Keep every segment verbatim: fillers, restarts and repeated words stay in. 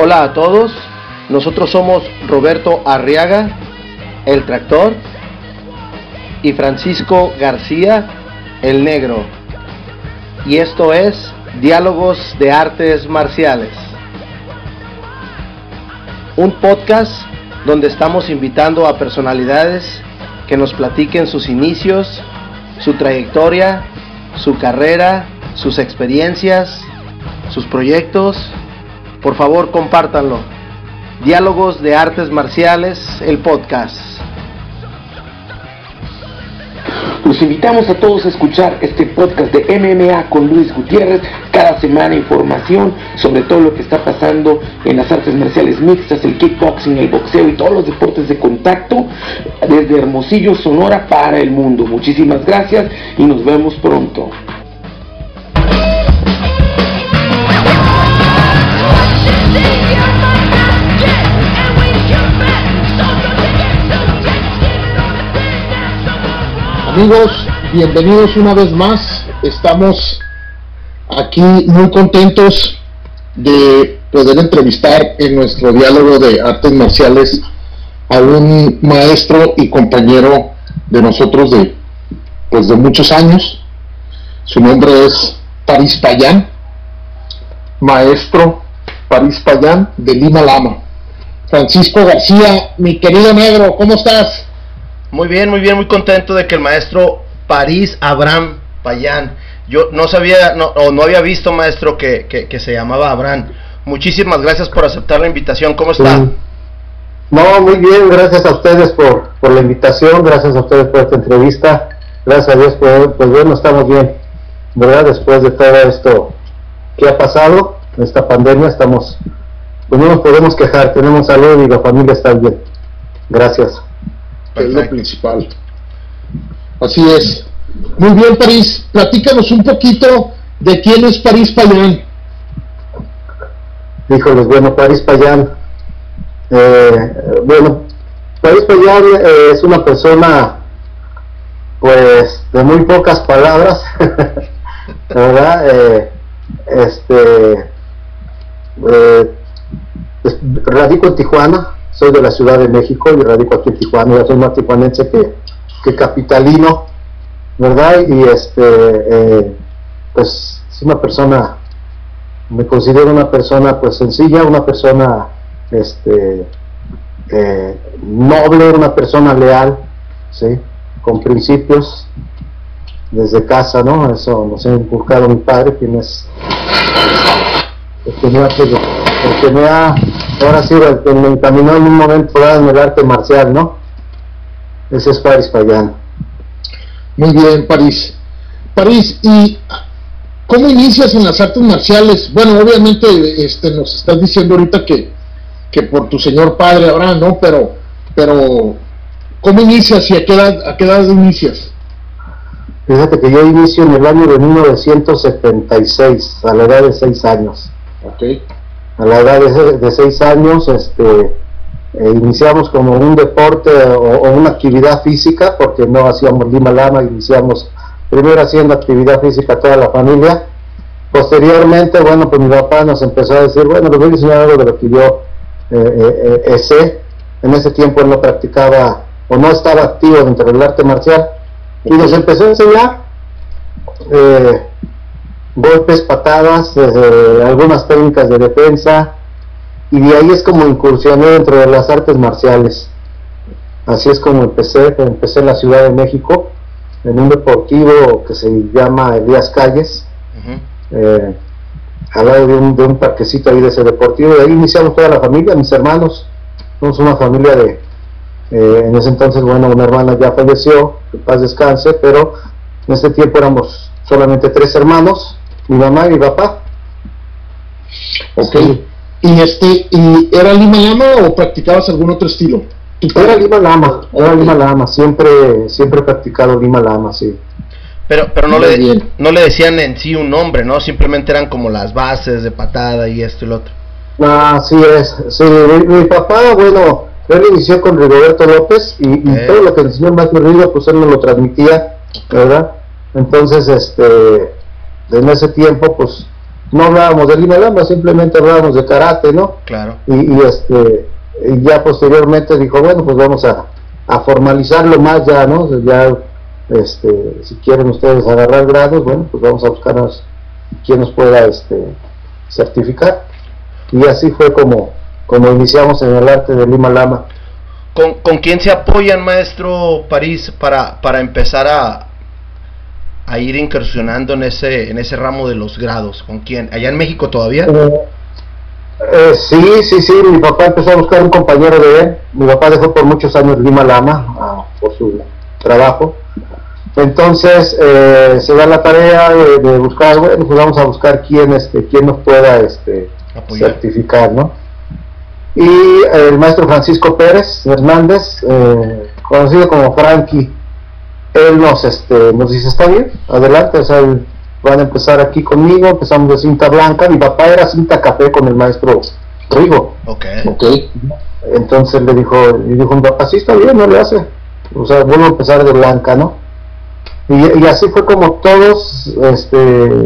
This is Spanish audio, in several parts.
Hola a todos, nosotros somos Roberto Arriaga, el Tractor, y Francisco García, el Negro, y esto es Diálogos de Artes Marciales, un podcast donde estamos invitando a personalidades que nos platiquen sus inicios, su trayectoria, su carrera, sus experiencias, sus proyectos. Por favor, compártanlo. Diálogos de Artes Marciales, el podcast. Los invitamos a todos a escuchar este podcast de M M A con Luis Gutiérrez. Cada semana información sobre todo lo que está pasando en las artes marciales mixtas, el kickboxing, el boxeo y todos los deportes de contacto desde Hermosillo, Sonora para el mundo. Muchísimas gracias y nos vemos pronto. Amigos, bienvenidos una vez más. Estamos aquí muy contentos de poder entrevistar en nuestro diálogo de artes marciales a un maestro y compañero de nosotros de, pues de muchos años. Su nombre es París Payán, maestro París Payán de Lima Lama. Francisco García, mi querido Negro, ¿cómo estás? Muy bien, muy bien, muy contento de que el maestro París Abraham Payán, yo no sabía, no, o no había visto, maestro, que, que, que se llamaba Abraham. Muchísimas gracias por aceptar la invitación. ¿Cómo está? Sí. No, muy bien, gracias a ustedes por, por la invitación, gracias a ustedes por esta entrevista, gracias a Dios, pues, pues bueno, estamos bien, ¿verdad? Después de todo esto que ha pasado, esta pandemia, estamos, pues no nos podemos quejar, tenemos salud y la familia está bien. Gracias. Que es lo principal. Así es. Muy bien, París, platícanos un poquito de quién es París Payán. Híjoles, bueno, París Payán, eh, bueno, París Payán eh, es una persona, pues, de muy pocas palabras, ¿verdad? Eh, este, eh, radico en Tijuana. Soy de la Ciudad de México y radico aquí en Tijuana. Yo soy más tijuanense que, que capitalino, ¿verdad? Y este, eh, pues, es una persona, me considero una persona, pues, sencilla, una persona, este, eh, noble, una persona leal, ¿sí? Con principios, desde casa, ¿no? Eso nos ha inculcado mi padre, quien es, el que me ha, el que me ha ahora sí, el que me encaminó en un momento dado en el arte marcial, ¿no? Ese es París Payán. Muy bien, París. París, ¿y cómo inicias en las artes marciales? Bueno, obviamente este, nos estás diciendo ahorita que, que por tu señor padre Abraham, ¿no? Pero, pero ¿cómo inicias y a qué edad, a qué edad inicias? Fíjate que yo inicio en el año de mil novecientos setenta y seis, a la edad de seis años. Ok. A la edad de, de seis años, este, eh, iniciamos como un deporte o, o una actividad física, porque no hacíamos Lima Lama, iniciamos primero haciendo actividad física toda la familia. Posteriormente, bueno, pues mi papá nos empezó a decir, bueno, les voy a enseñar algo de lo que yo eh, eh, sé. En ese tiempo él no practicaba o no estaba activo dentro del arte marcial, y nos empezó a enseñar eh, golpes, patadas, eh, algunas técnicas de defensa, y de ahí es como incursioné dentro de las artes marciales. Así es como empecé, empecé en la Ciudad de México, en un deportivo que se llama Elías Calles, uh-huh. eh, al lado de un, de un parquecito ahí de ese deportivo, y ahí iniciamos toda la familia, mis hermanos, somos una familia de, eh, en ese entonces, bueno, una hermana ya falleció, que paz descanse, pero en ese tiempo éramos solamente tres hermanos, mi mamá y mi papá. Ok. Sí. ¿Y este, y era Lima Lama o practicabas algún otro estilo? Era Lima Lama, era okay. Lima Lama, siempre, siempre he practicado Lima Lama, sí. Pero, pero no le, no le decían en sí un nombre, ¿no? Simplemente eran como las bases de patada y esto y lo otro. Ah, sí es, sí, mi, mi papá, bueno, él inició con Rigoberto López y, okay. y todo lo que enseñó más Rigo, pues él nos lo transmitía, ¿verdad? Entonces, este, en ese tiempo, pues, no hablábamos de Lima Lama, simplemente hablábamos de karate, ¿no? Claro. Y, y este y ya posteriormente dijo, bueno, pues vamos a, a formalizarlo más ya, ¿no? Ya, este, si quieren ustedes agarrar grados, bueno, pues vamos a buscarnos quien nos pueda este, certificar. Y así fue como, como iniciamos en el arte de Lima Lama. ¿Con, con quién se apoyan, maestro París, para, para empezar a, a ir incursionando en ese, en ese ramo de los grados? ¿Con quién? ¿Allá en México todavía? Eh, eh, sí, sí, sí, mi papá empezó a buscar un compañero de él. Mi papá dejó por muchos años Lima Lama, ah, por su trabajo. Entonces eh, se da la tarea de, de buscar, bueno, pues vamos a buscar quién, este, quién nos pueda este, certificar, ¿no? Y eh, el maestro Francisco Pérez Hernández, eh, conocido como Frankie, él nos, este, nos dice, está bien, adelante, o sea, van a empezar aquí conmigo, empezamos de cinta blanca, mi papá era cinta café con el maestro Rigo. Okay. Okay. Entonces le dijo, y dijo mi papá, sí, está bien, no le hace, o sea, vuelvo a empezar de blanca, ¿no? Y, y así fue como todos, este,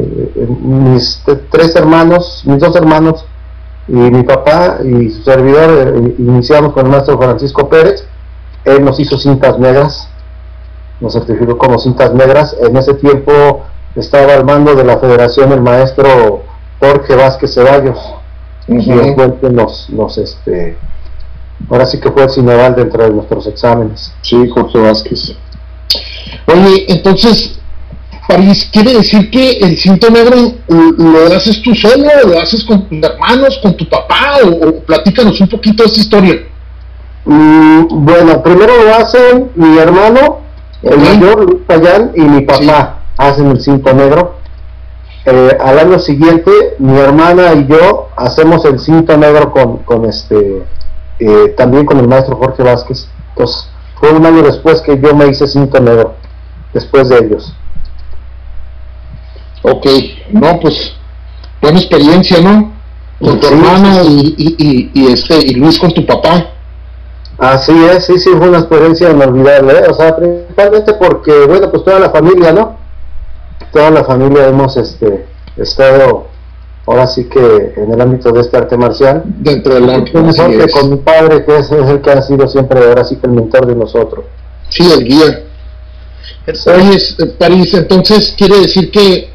mis tres hermanos, mis dos hermanos y mi papá y su servidor, eh, iniciamos con el maestro Francisco Pérez. Él nos hizo cintas negras, nos certificó como cintas negras. En ese tiempo estaba al mando de la federación el maestro Jorge Vázquez Ceballos, uh-huh. Y fue el que nos, nos este, ahora sí que fue el cineval dentro de nuestros exámenes. Sí, Jorge Vázquez. Oye, entonces, París, ¿quiere decir que el cinto negro lo haces tú solo, lo haces con tus hermanos, con tu papá, o, o platícanos un poquito de esta historia? Mm, bueno, primero lo hacen mi hermano, el uh-huh. mayor, Luis Payán, y mi papá, sí. Hacen el cinto negro. Eh, al año siguiente, mi hermana y yo hacemos el cinto negro con, con este, eh, también con el maestro Jorge Vázquez. Entonces, fue un año después que yo me hice cinto negro, después de ellos. Ok, no, pues, buena experiencia, ¿no? Con tu sí, hermano sí. Y, y, y, este, y Luis con tu papá. Así es, sí, sí, fue una experiencia inolvidable, ¿eh? O sea, principalmente porque, bueno, pues toda la familia, ¿no? Toda la familia hemos, este, estado, ahora sí que en el ámbito de este arte marcial. Dentro del arte marcial. Que con mi padre, que es, es el que ha sido siempre, ahora sí que el mentor de nosotros. Sí, el guía. Oye, París, entonces quiere decir que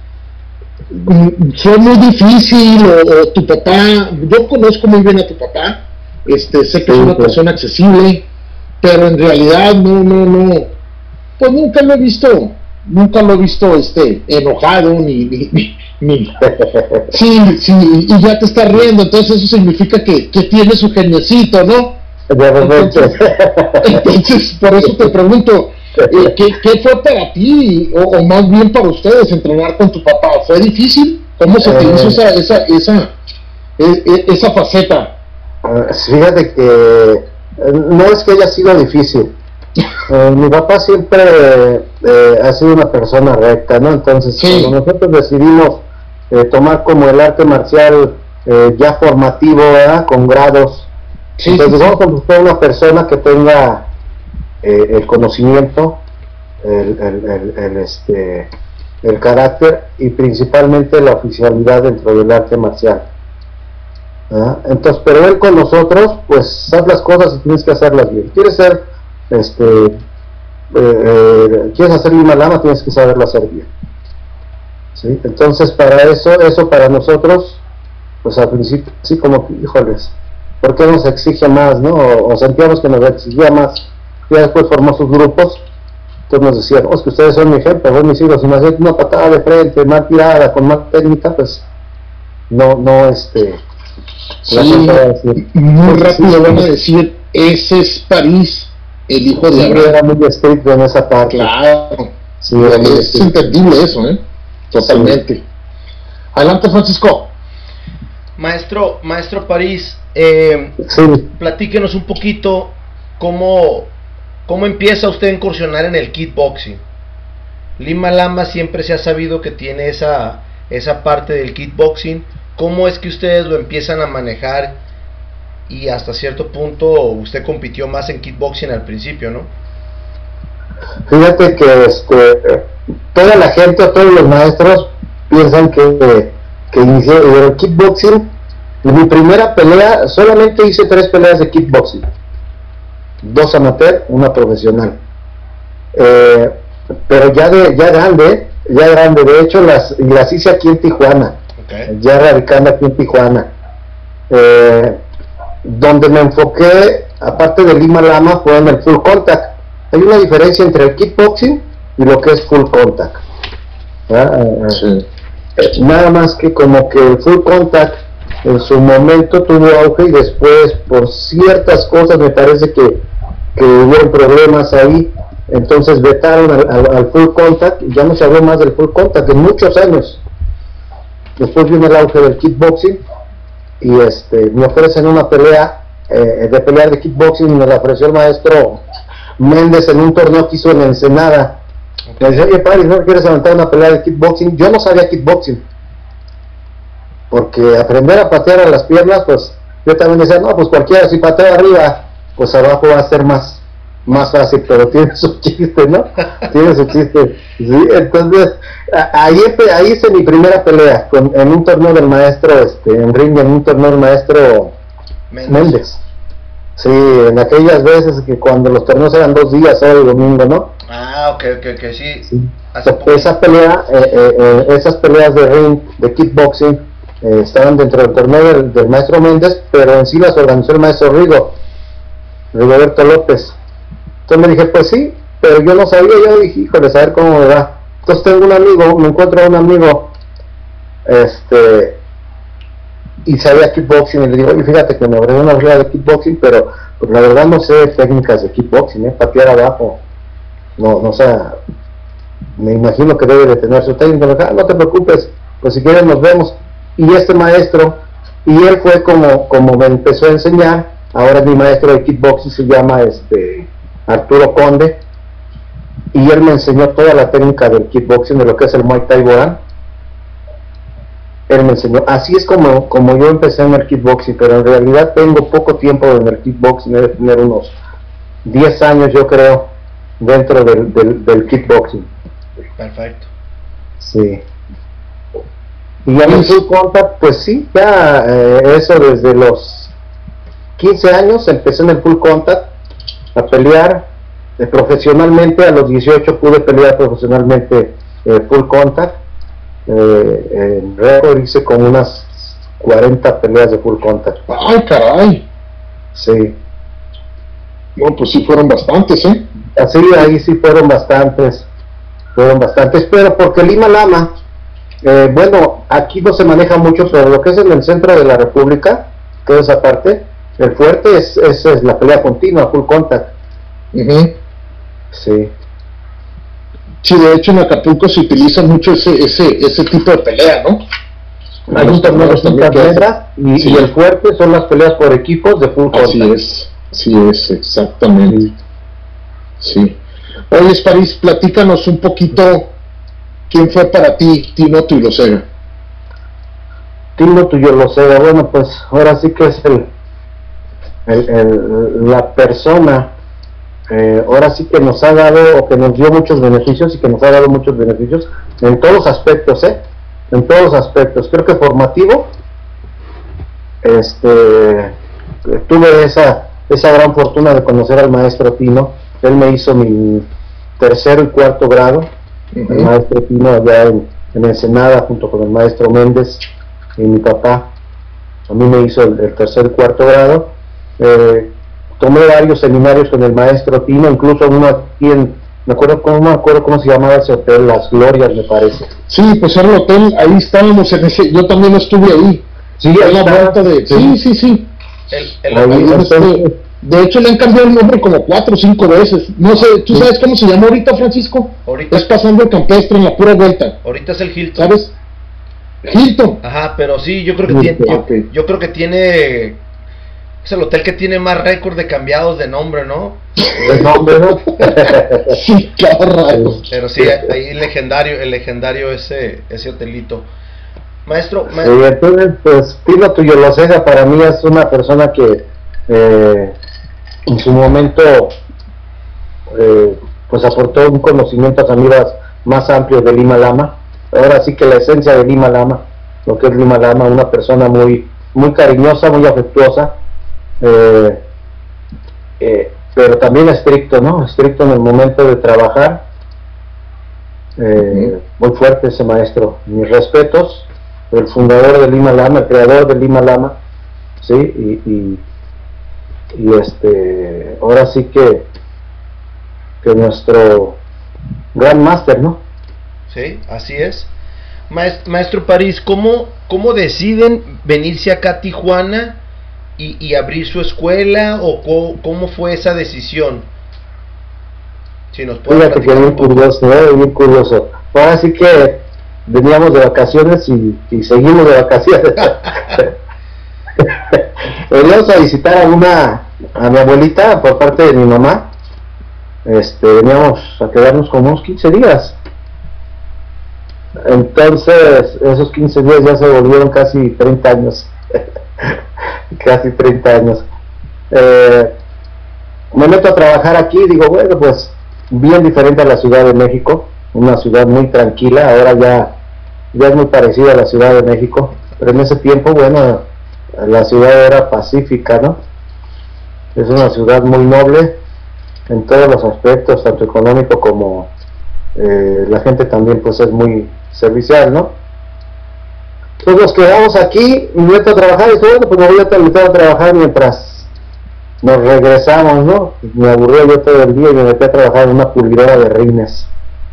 fue muy difícil, o, o tu papá, yo conozco muy bien a tu papá, este, sé que sí, es una sí. persona accesible, pero en realidad no, no, no, pues nunca lo he visto, nunca lo he visto este, enojado, ni, ni, ni, ni. Sí, sí, y ya te está riendo, entonces eso significa que, que tiene su geniecito, ¿no? Entonces, entonces, por eso te pregunto, eh, ¿qué, ¿qué fue para ti, o, o más bien para ustedes, entrenar con tu papá? ¿Fue difícil? ¿Cómo se te hizo esa, esa, esa, esa faceta? Fíjate que no es que haya sido difícil. Eh, mi papá siempre eh, ha sido una persona recta, ¿no? Entonces, sí. Cuando nosotros decidimos eh, tomar como el arte marcial eh, ya formativo, ¿verdad? Con grados, sí, entonces sí, vamos sí. a buscar una persona que tenga eh, el conocimiento, el, el, el, el, este, el carácter y principalmente la oficialidad dentro del arte marcial. ¿Ah? Entonces, pero él con nosotros, pues haz las cosas y tienes que hacerlas bien. Quieres ser, este, eh, eh, quieres hacer Lima Lama, tienes que saberlo hacer bien. ¿Sí? Entonces, para eso, eso para nosotros, pues al principio, sí, como que, híjoles, ¿por qué nos exige más, no? O, o sentíamos que nos exigía más. Ya después formó sus grupos, entonces nos decían, oh, es que ustedes son mi ejemplo, vos mis hijos, si me hacen una patada de frente, mal tirada, con mal técnica, pues, no, no, este... Sí, muy rápido van a decir, ese es París, el hijo de Abraham. Era muy estricto en esa parte. Claro, sí, es sí. entendible eso, ¿eh? Totalmente. Sí. Adelante, Francisco. Maestro, maestro París, eh, sí. platíquenos un poquito cómo, cómo empieza usted a incursionar en el kickboxing. Lima Lama siempre se ha sabido que tiene esa, esa parte del kickboxing. ¿Cómo es que ustedes lo empiezan a manejar y hasta cierto punto usted compitió más en kickboxing al principio, ¿no? Fíjate que este, toda la gente, todos los maestros piensan que, que inicié en el kickboxing. En mi primera pelea, solamente hice tres peleas de kickboxing, dos amateur, una profesional, eh, pero ya de ya grande, ya grande, de hecho las, las hice aquí en Tijuana, okay. Ya radicando aquí en Tijuana, eh, donde me enfoqué, aparte de Lima Lama, fue en el full contact. Hay una diferencia entre el kickboxing y lo que es full contact, ¿eh? Sí. Eh, nada más que como que el full contact en su momento tuvo auge y después por ciertas cosas me parece que, que hubo problemas ahí, entonces vetaron al, al, al full contact y ya no se habló más del full contact en muchos años. Después vino el auge del kickboxing y este me ofrecen una pelea eh, de pelear de kickboxing y me la ofreció el maestro Méndez en un torneo que hizo en Ensenada. Me dice, oye padre, ¿no quieres aventar una pelea de kickboxing? Yo no sabía kickboxing, porque aprender a patear a las piernas, pues yo también decía, no, pues cualquiera, si patea arriba, pues abajo va a ser más más fácil, pero tiene su chiste, ¿no? Tiene su chiste, sí. Entonces ahí, ahí hice mi primera pelea con, en un torneo del maestro, este, en ring, en un torneo del maestro Méndez. Méndez. Sí, en aquellas veces que cuando los torneos eran dos días, sábado y domingo, ¿no? Ah, ok, ok, ok, sí. Sí. Esa pelea, eh, eh, eh, esas peleas de ring, de kickboxing, eh, estaban dentro del torneo del, del maestro Méndez, pero en sí las organizó el maestro Rigo, Rigoberto López. Entonces me dije, pues sí, pero yo no sabía, yo dije, híjole, a ver cómo me va. Entonces tengo un amigo, me encuentro a un amigo, este, y sabía kickboxing, y le digo, oye, fíjate que me ofreció una pelea de kickboxing, pero pues la verdad no sé técnicas de kickboxing, ¿eh? Patear abajo, no, no sé, me imagino que debe de tener su técnica. Ah, no te preocupes, pues si quieres nos vemos. Y este maestro, y él fue como, como me empezó a enseñar. Ahora mi maestro de kickboxing se llama este Arturo Conde, y él me enseñó toda la técnica del kickboxing, de lo que es el Muay Thai Boran. Él me enseñó, así es como, como yo empecé en el kickboxing, pero en realidad tengo poco tiempo en el kickboxing, debe tener unos diez años yo creo, dentro del, del, del kickboxing. Perfecto. Sí. Y ya en el full contact, pues sí, ya eh, eso desde los quince años empecé en el full contact a pelear eh, profesionalmente. A los dieciocho pude pelear profesionalmente eh, full contact. Eh, en récord hice como unas cuarenta peleas de full contact. ¡Ay, caray! Sí. Bueno, pues sí fueron bastantes, ¿eh? Así, ahí sí fueron bastantes. Fueron bastantes, pero porque Lima Lama, eh, bueno, aquí no se maneja mucho, pero lo que es en el centro de la República, toda esa parte, el fuerte es, es, es la pelea continua, full contact. Uh-huh. Sí. Sí, de hecho en Acapulco se utiliza mucho ese ese ese tipo de pelea, ¿no? Hay un torneo de cintas negras y, sí. Y el fuerte son las peleas por equipos de full contact. Así es, así es, exactamente. Sí. Oye, París, platícanos un poquito quién fue para ti Tino Tuilosega. Tino Tuilosega, bueno, pues ahora sí que es el, el, el la persona, eh, ahora sí que nos ha dado, o que nos dio muchos beneficios y que nos ha dado muchos beneficios en todos los aspectos, ¿eh? En todos los aspectos. Creo que formativo, este, tuve esa, esa gran fortuna de conocer al maestro Tino. Él me hizo mi tercero y cuarto grado, uh-huh. El maestro Tino allá en, en Ensenada, junto con el maestro Méndez y mi papá. A mí me hizo el, el tercer y cuarto grado. Eh, tomé varios seminarios con el maestro Tino, incluso uno aquí en, me acuerdo cómo, me acuerdo cómo se llamaba ese hotel, Las Glorias me parece. Sí, pues era el hotel, ahí estábamos en ese, yo también estuve ahí. Sí, ahí la vuelta de, sí, sí, sí. El, el, ahí, el, este, de hecho le han cambiado el nombre como cuatro o cinco veces. No sé, ¿tú sabes cómo se llama ahorita, Francisco? Ahorita es pasando el campestre en la pura vuelta. Ahorita es el Hilton. ¿Sabes? Hilton. Ajá, pero sí, yo creo que tiene, yo, yo creo que tiene, es el hotel que tiene más récord de cambiados de nombre, ¿no? De nombre, ¿no? Sí, claro. Pero sí, ahí legendario, el legendario ese, ese hotelito. Maestro, maestro. Sí, entonces, pues Tino Tuilosega para mí es una persona que eh, en su momento eh, pues aportó un conocimiento a mí más amplio de Lima Lama. Ahora sí que la esencia de Lima Lama, lo que es Lima Lama, una persona muy, muy cariñosa, muy afectuosa, eh, eh, pero también estricto, ¿no? Estricto en el momento de trabajar, eh, muy fuerte ese maestro. Mis respetos, el fundador de Lima Lama, el creador de Lima Lama, sí, y, y, y este, ahora sí que, que nuestro gran máster, ¿no? Sí, así es. Maestro, Maestro París, ¿cómo, ¿cómo deciden venirse acá a Tijuana y, y abrir su escuela, o cómo, cómo fue esa decisión? Si nos puede Fíjate que bien curioso, ¿eh? Bien curioso. Ahora sí que veníamos de vacaciones y, y seguimos de vacaciones. Veníamos a visitar a una, a mi abuelita por parte de mi mamá. Este, veníamos a quedarnos como unos quince días. Entonces, esos quince días ya se volvieron casi treinta años. Casi treinta años. Eh, me meto a trabajar aquí, digo, bueno, pues bien diferente a la Ciudad de México, una ciudad muy tranquila. Ahora ya, ya es muy parecida a la Ciudad de México, pero en ese tiempo, bueno, la ciudad era pacífica, ¿no? Es una ciudad muy noble en todos los aspectos, tanto económico como eh, la gente también pues es muy servicial, ¿no? Entonces nos quedamos aquí, me meto a trabajar y bueno, pues me voy a meter a trabajar mientras nos regresamos, ¿no? Me aburría yo todo el día y me metí a trabajar en una pulidora de rines.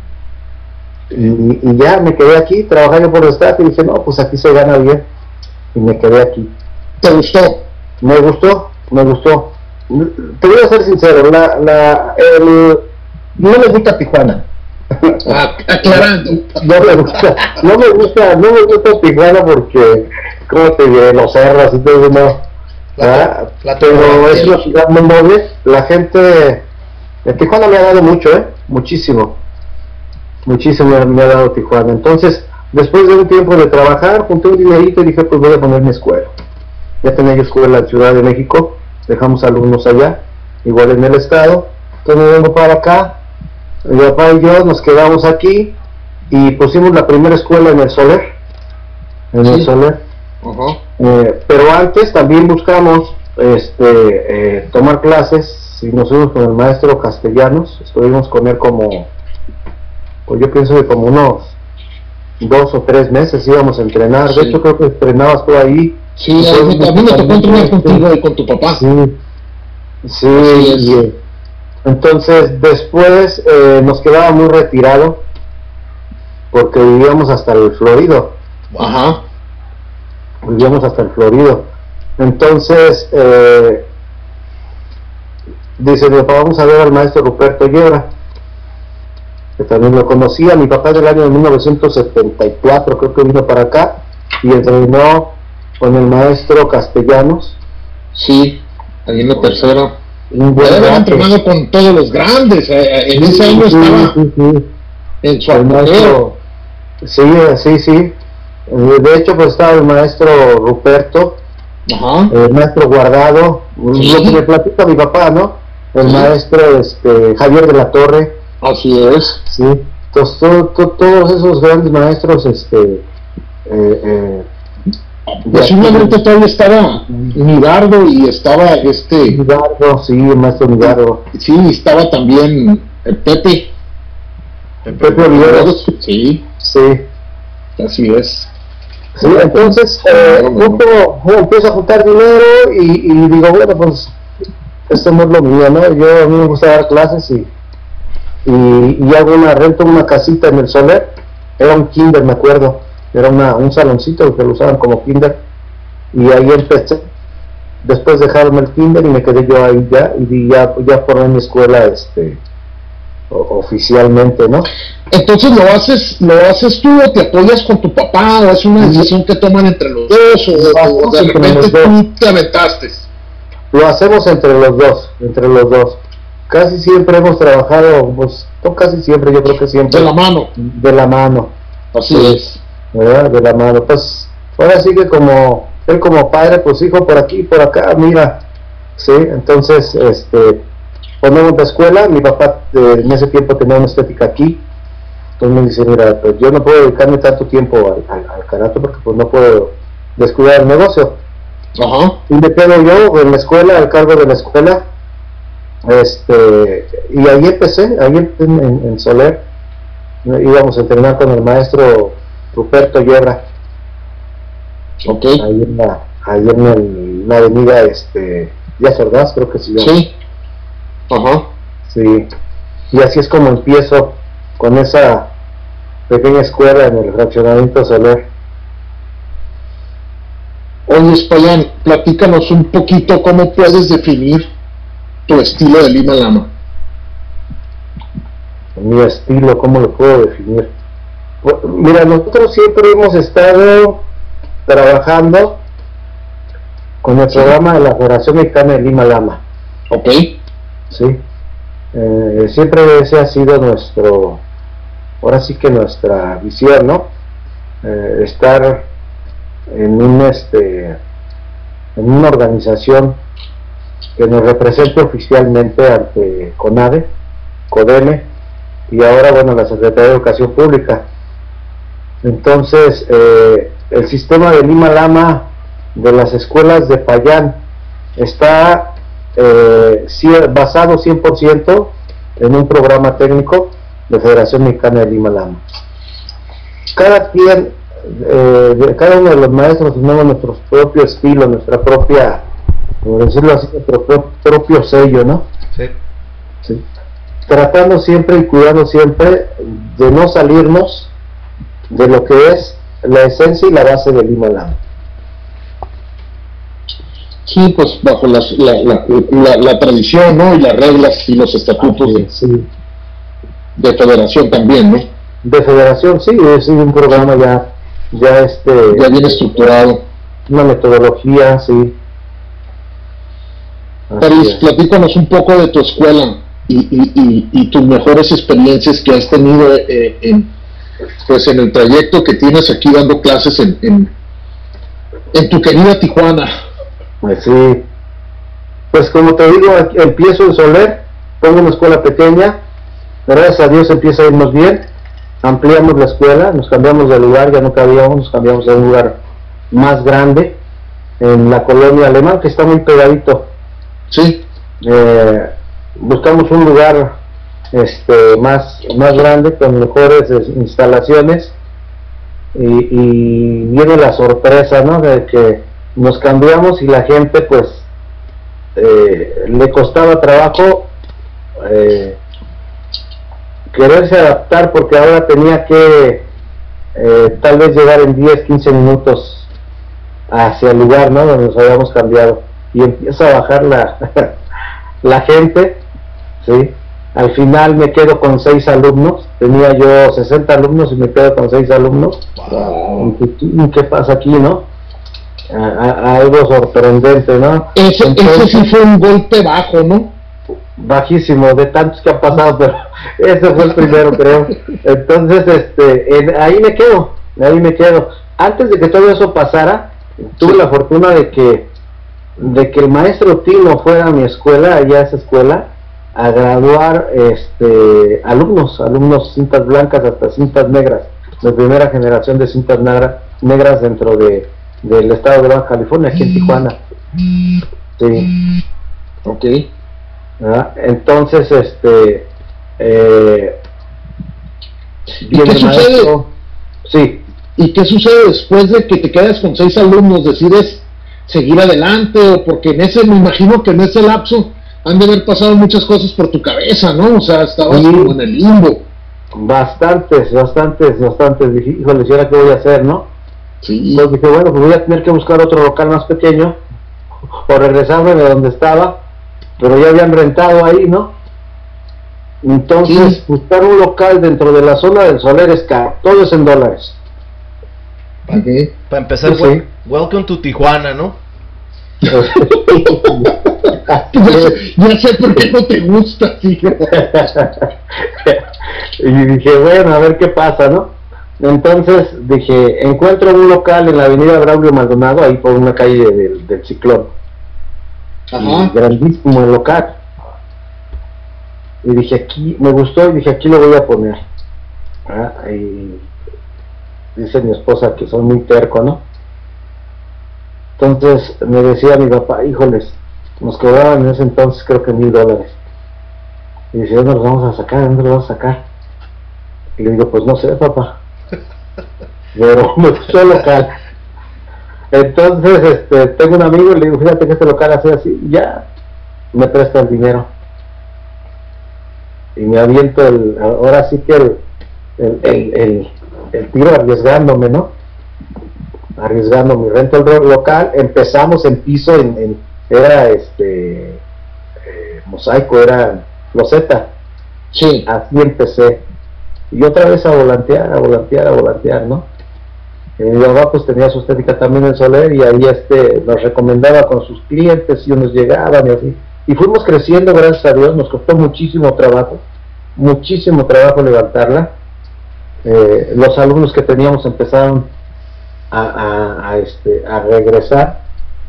Y, y ya me quedé aquí, trabajando por el staff y dije, no, pues aquí se gana bien. Y me quedé aquí. ¿Te gustó? Me gustó, me gustó. Te voy a ser sincero, la, la, el, no me gusta Tijuana. Ah, aclarando. No me gusta, no me gusta, no me gusta Tijuana porque, ¿cómo te diré? Los cerros y todo, no. La, la pero es una ciudad muy noble. La gente en Tijuana me ha dado mucho, ¿eh? Muchísimo. Muchísimo me ha dado Tijuana. Entonces, después de un tiempo de trabajar, junté un dinerito y dije, pues voy a poner mi escuela. Ya tenía yo escuela en Ciudad de México, dejamos alumnos allá, igual en el estado. Entonces me vengo para acá, mi papá y yo nos quedamos aquí y pusimos la primera escuela en el Soler, en sí. el Soler. Uh-huh. eh, pero antes también buscamos este, eh, tomar clases y nos fuimos con el maestro Castellanos, estuvimos con él como, pues yo pienso que como unos dos o tres meses íbamos a entrenar. Sí. De hecho creo que entrenabas tú ahí. Sí, a mí, a mí me tocó entrenar contigo y con tu papá. Sí, sí, y, entonces después eh, nos quedaba muy retirado porque vivíamos hasta el Florido. Ajá. Vivíamos hasta el Florido. Entonces eh, dice mi papá, vamos a ver al maestro Ruperto Yebra, que también lo conocía. Mi papá del año de mil novecientos setenta y cuatro creo que vino para acá y entrenó con el maestro Castellanos. Sí, ahí en la tercera. Puede haber entrenado con todos los grandes. Eh, en sí, ese año sí, estaba sí, sí. en su apogeo. Sí, sí, sí. De hecho, pues estaba el maestro Ruperto, ajá. El maestro Guardado, sí. Lo que me platica mi papá, ¿no? El sí. maestro este, Javier de la Torre. Así es. Sí. Entonces, todo, todo, todos esos grandes maestros, este. Eh, eh, Posiblemente todavía estaba Midardo y estaba este Midardo, sí, el maestro Midardo. Sí, estaba también el Pepe. El Pepe Oliveros. Sí, sí. Así es. Sí, entonces eh, junto, empiezo a juntar dinero y, y digo, bueno, pues esto no es lo mío, ¿no? Yo a mí me gusta dar clases y, y, y hago una, rento una casita en el Soler. Era un kinder, me acuerdo. Era una, un saloncito que lo usaban como kinder y ahí empecé. Después dejaron el kinder y me quedé yo ahí ya y ya, ya formé mi escuela este o, oficialmente, ¿no? Entonces lo haces lo haces tú o te apoyas con tu papá o es una decisión que toman entre los dos o, o de repente tú te aventaste. Lo hacemos entre los dos, entre los dos. Casi siempre hemos trabajado, pues no casi siempre, yo creo que siempre de la mano, de la mano. Así sí. es. ¿Verdad? De la mano, pues ahora sí que como él como padre, pues hijo por aquí, por acá, mira, sí, entonces este ponemos la escuela. Mi papá eh, en ese tiempo tenía una estética aquí, Entonces me dice, mira, pues yo no puedo dedicarme tanto tiempo al, al, al karate porque pues no puedo descuidar el negocio. Ajá. Y me quedo yo en la escuela, al cargo de la escuela, este, y ahí empecé, ahí empecé en, en, en Soler, íbamos a entrenar con el maestro Ruperto Yerra, Ok. ahí en la, ahí en el, la avenida, este, Díaz Ordaz, creo que se llama. Sí. Ajá. Sí, y así es como empiezo con esa pequeña escuela en el fraccionamiento Soler. Oye, Spallán, platícanos un poquito cómo puedes definir tu estilo de Lima Lama. Mi estilo, ¿cómo lo puedo definir? Pues, mira, nosotros siempre hemos estado trabajando con el Sí. programa de la Federación Mexicana de Lima Lama, Ok. ¿sí? Eh, siempre ese ha sido nuestro, ahora sí que nuestra visión, ¿no? Eh, estar en un este en una organización que nos represente oficialmente ante CONADE, CODEME y ahora bueno la Secretaría de Educación Pública. Entonces eh, el sistema de Lima Lama de las escuelas de Payán está eh, basado cien por ciento en un programa técnico de Federación Mexicana de Lima Lama. Cada quien Eh, de cada uno de los maestros tenemos nuestro propio estilo, nuestra propia, por decirlo así, nuestro pro, propio sello, ¿no? Sí. Sí. Tratando siempre y cuidando siempre de no salirnos de lo que es la esencia y la base de Lima Lama. Sí, pues bajo las, la, la, la, la tradición, ¿no? Y las reglas y los estatutos de, Sí. de federación también, ¿no? De federación, sí, es un programa ya, ya este, Ya bien estructurado. una metodología, sí. Así París, es. platícanos un poco de tu escuela y, y, y, y tus mejores experiencias que has tenido eh, en, pues en el trayecto que tienes aquí dando clases en, en, en tu querida Tijuana. Pues sí, pues como te digo, aquí empiezo en Soler, pongo una escuela pequeña, gracias a Dios empieza a irnos bien, ampliamos la escuela, nos cambiamos de lugar, ya no cabíamos, nos cambiamos a un lugar más grande, en la colonia Alemán, que está muy pegadito. Sí. Eh, buscamos un lugar este más, más grande, con mejores instalaciones, y, y viene la sorpresa, ¿no?, de que nos cambiamos y la gente pues eh, le costaba trabajo eh, quererse adaptar, porque ahora tenía que eh, tal vez llegar en diez, quince minutos hacia el lugar, ¿no?, donde nos habíamos cambiado, y empieza a bajar la la gente, ¿sí? Al final me quedo con seis alumnos, tenía yo sesenta alumnos y me quedo con seis alumnos. Wow. ¿Y qué pasa aquí, no? A, a, algo sorprendente, ¿no? Ese, Entonces, ese sí fue un golpe bajo, ¿no? bajísimo, de tantos que han pasado, pero ese fue el primero, creo. Entonces, este, en, ahí me quedo, ahí me quedo. Antes de que todo eso pasara, tuve la fortuna de que, de que el maestro Tino fuera a mi escuela, allá a esa escuela, a graduar este, alumnos, alumnos cintas blancas hasta cintas negras, de primera generación de cintas negra, negras dentro de del estado de Baja California, aquí en Tijuana. Sí. Ok. ¿Verdad? Entonces, este, eh, ¿Y qué sucede? Sí. ¿Y qué sucede después de que te quedas con seis alumnos? ¿Decides seguir adelante? O porque en ese, me imagino que en ese lapso han de haber pasado muchas cosas por tu cabeza, ¿no? O sea, estabas sí, como en el limbo. Bastantes, bastantes, bastantes. Dije, híjole, ¿y ahora qué voy a hacer, no? Sí. Entonces dije, bueno, pues voy a tener que buscar otro local más pequeño, o regresarme de donde estaba, pero ya habían rentado ahí, ¿no? Entonces, Sí. buscar un local dentro de la zona del Soler es caro, todo es en dólares. Para Okay. pa empezar, Sí, well, sí. welcome to Tijuana, ¿no? ya, sé, ya sé por qué no te gusta, tío. Y dije, bueno, a ver qué pasa, ¿no? Entonces dije, encuentro un local en la avenida Braulio Maldonado, ahí por una calle del, del Ciclón. Ajá. Y grandísimo el local. Y dije, aquí, me gustó, y dije, aquí lo voy a poner. Ah, y dice mi esposa que soy muy terco, ¿no? Entonces me decía mi papá, híjoles, nos cobraban en ese entonces creo que mil dólares. Y dice, ¿dónde los vamos a sacar? ¿Dónde los vamos a sacar? Y le digo, pues no sé, papá. Pero me puso local. Entonces, este, tengo un amigo y le digo, fíjate que este local hace así, ya me presta el dinero. Y me aviento el, ahora sí que el, el, el, el, el tiro arriesgándome, ¿no? Arriesgándome, rento el local, empezamos en piso, en, en era este eh, mosaico, era loseta. Sí. Así empecé. Y otra vez a volantear, a volantear, a volantear, ¿no? Eh, mi papá pues tenía su estética también en Soler y ahí este nos recomendaba con sus clientes y unos llegaban y así. Y fuimos creciendo, gracias a Dios, nos costó muchísimo trabajo, muchísimo trabajo levantarla. Eh, los alumnos que teníamos empezaron a, a, a, este, a regresar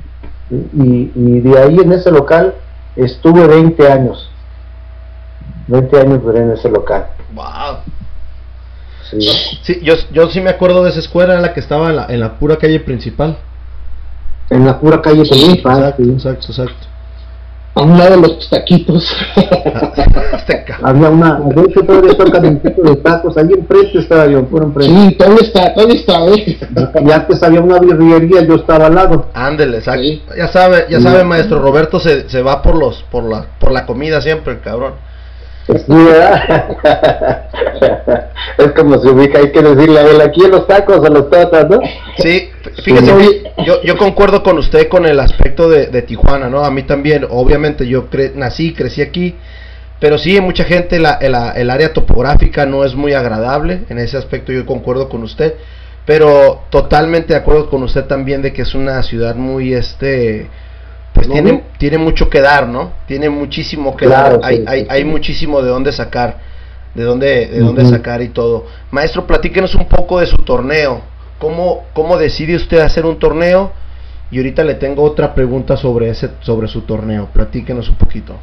y, y de ahí en ese local estuve veinte años. veinte años duré en ese local. Wow. Sí. Sí, yo, yo sí me acuerdo de esa escuela, en la que estaba en la, en la pura calle principal. En la pura calle Sí, principal. Exacto, Sí. exacto, exacto. A un lado de los taquitos. Este ca- Había una, de hecho todavía está el caminito de tacos, ahí enfrente estaba yo, puro enfrente. Sí, todavía está, todavía está, ¿eh? Y antes había una birrería, yo estaba al lado. Ándele, exacto. Sí. Ya sabe, ya Sí. sabe, maestro Roberto se, se va por los, por la, por la comida siempre, el cabrón. Sí, ¿verdad? Es como se ubica, hay que decirle a él, aquí en los tacos o los tatas, ¿no? Sí, fíjese, que yo, yo concuerdo con usted con el aspecto de, de Tijuana, ¿no? A mí también, obviamente yo cre nací, crecí aquí, pero sí, mucha gente, la, el, el área topográfica no es muy agradable, en ese aspecto yo concuerdo con usted, pero totalmente de acuerdo con usted también de que es una ciudad muy, este, pues ¿No? tiene, tiene mucho que dar, ¿no? Tiene muchísimo que Claro, dar, hay, sí, hay, sí, hay sí. muchísimo de dónde sacar, de dónde, de Uh-huh. dónde sacar y todo. Maestro, platíquenos un poco de su torneo. ¿Cómo, cómo decide usted hacer un torneo? Y ahorita le tengo otra pregunta sobre ese, sobre su torneo. Platíquenos un poquito.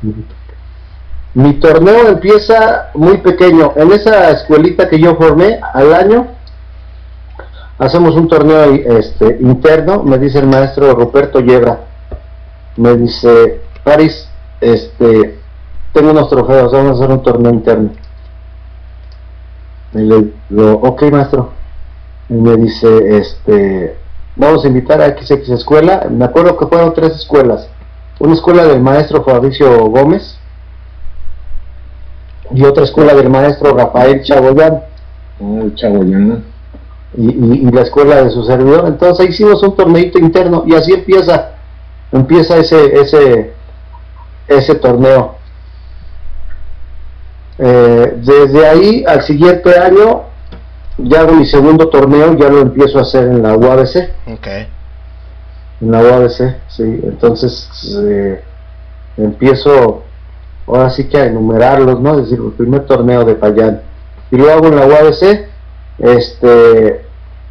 Mi torneo empieza muy pequeño. En esa escuelita que yo formé al año, hacemos un torneo este, interno. Me dice el maestro Ruperto Yebra, me dice, Paris, este, tengo unos trofeos, vamos a hacer un torneo interno. Y le digo, ok, maestro. Y me dice, este, vamos a invitar a X X escuela. Me acuerdo que fueron tres escuelas. Una escuela del maestro Fabricio Gómez y otra escuela del maestro Rafael Chagoyán. Oh, el Chagoyán. Y, y, y la escuela de su servidor. Entonces hicimos un torneito interno y así empieza empieza ese ese ese torneo. Eh, desde ahí al siguiente año ya hago mi segundo torneo, ya lo empiezo a hacer en la U A B C. Okay. En la U A B C, sí. Entonces eh, empiezo ahora sí que a enumerarlos, ¿no? Es decir, el primer torneo de Payán y lo hago en la U A B C, este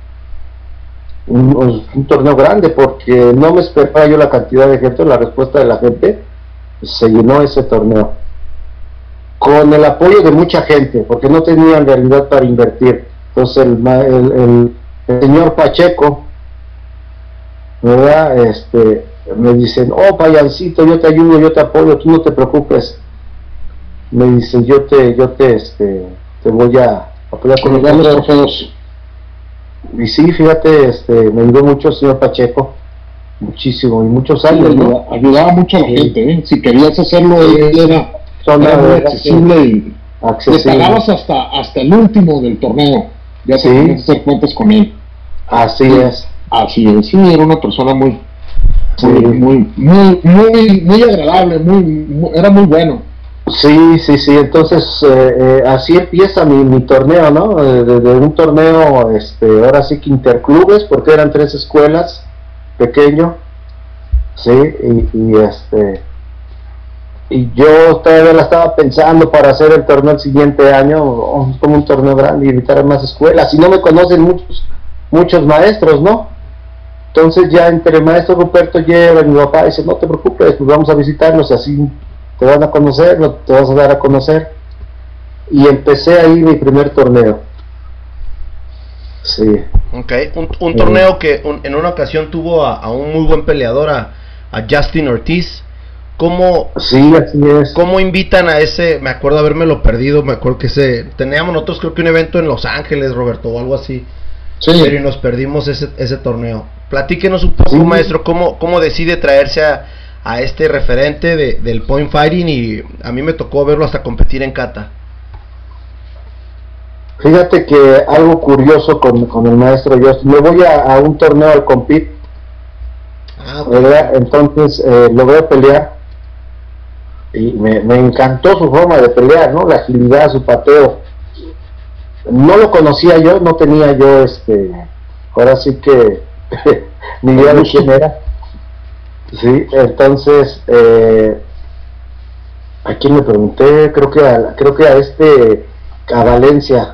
un, un torneo grande porque no me esperaba yo la cantidad de gente, la respuesta de la gente, se llenó ese torneo con el apoyo de mucha gente porque no tenía en realidad para invertir. Entonces el, el, el, el señor Pacheco, ¿verdad? Este, me dicen, oh Payancito, yo te ayudo, yo te apoyo, tú no te preocupes. Me dicen, yo te, yo te, este, te voy a apoyar con Con los los trofeos. trofeos. Y sí, fíjate, este, me ayudó mucho el señor Pacheco, muchísimo, y muchos Sí, años, ¿no? ayuda- ayudaba mucho a la Sí. gente, ¿eh? Si querías hacerlo, él Sí. era, Son era muy la- accesible y le accesible. pagabas hasta, hasta el último del torneo. Ya Sí. tenías que hacer cuentas con él. Así Sí. es. Así es, sí, era una persona muy, Sí. muy, muy, muy, muy, muy agradable, muy, muy- era muy bueno. Sí, sí, sí, entonces eh, eh, así empieza mi, mi torneo, ¿no? Eh, de, de un torneo, este, ahora sí que interclubes, porque eran tres escuelas, pequeño, sí, y, y este, y yo todavía la estaba pensando para hacer el torneo el siguiente año, oh, como un torneo grande, y invitar a más escuelas, y no me conocen muchos, muchos maestros, ¿no? Entonces ya entre el maestro Ruperto lleva y mi papá dice, no te preocupes, pues vamos a visitarlos, así te van a conocer, te vas a dar a conocer. Y empecé ahí mi primer torneo. Sí. Okay. Un, un torneo que un, en una ocasión tuvo a, a un muy buen peleador, a, a Justin Ortiz. ¿Cómo, sí, así es. ¿Cómo invitan a ese? Me acuerdo habérmelo perdido, me acuerdo que ese teníamos nosotros creo que un evento en Los Ángeles, Roberto, o algo así. Sí. Pero y nos perdimos ese, ese torneo. Platíquenos un poco, sí, maestro, cómo, cómo decide traerse a, a este referente de, del point fighting, y a mí me tocó verlo hasta competir en kata. Fíjate que algo curioso con, con el maestro Justin, me voy a, a un torneo al compit, ah, ¿verdad? Entonces eh, lo veo pelear y me, me encantó su forma de pelear, ¿no? La agilidad, su pateo. No lo conocía yo, no tenía yo este, ahora sí que ni idea de quién era. Sí, entonces eh, a quién le pregunté, creo que a, creo que a este, a Valencia.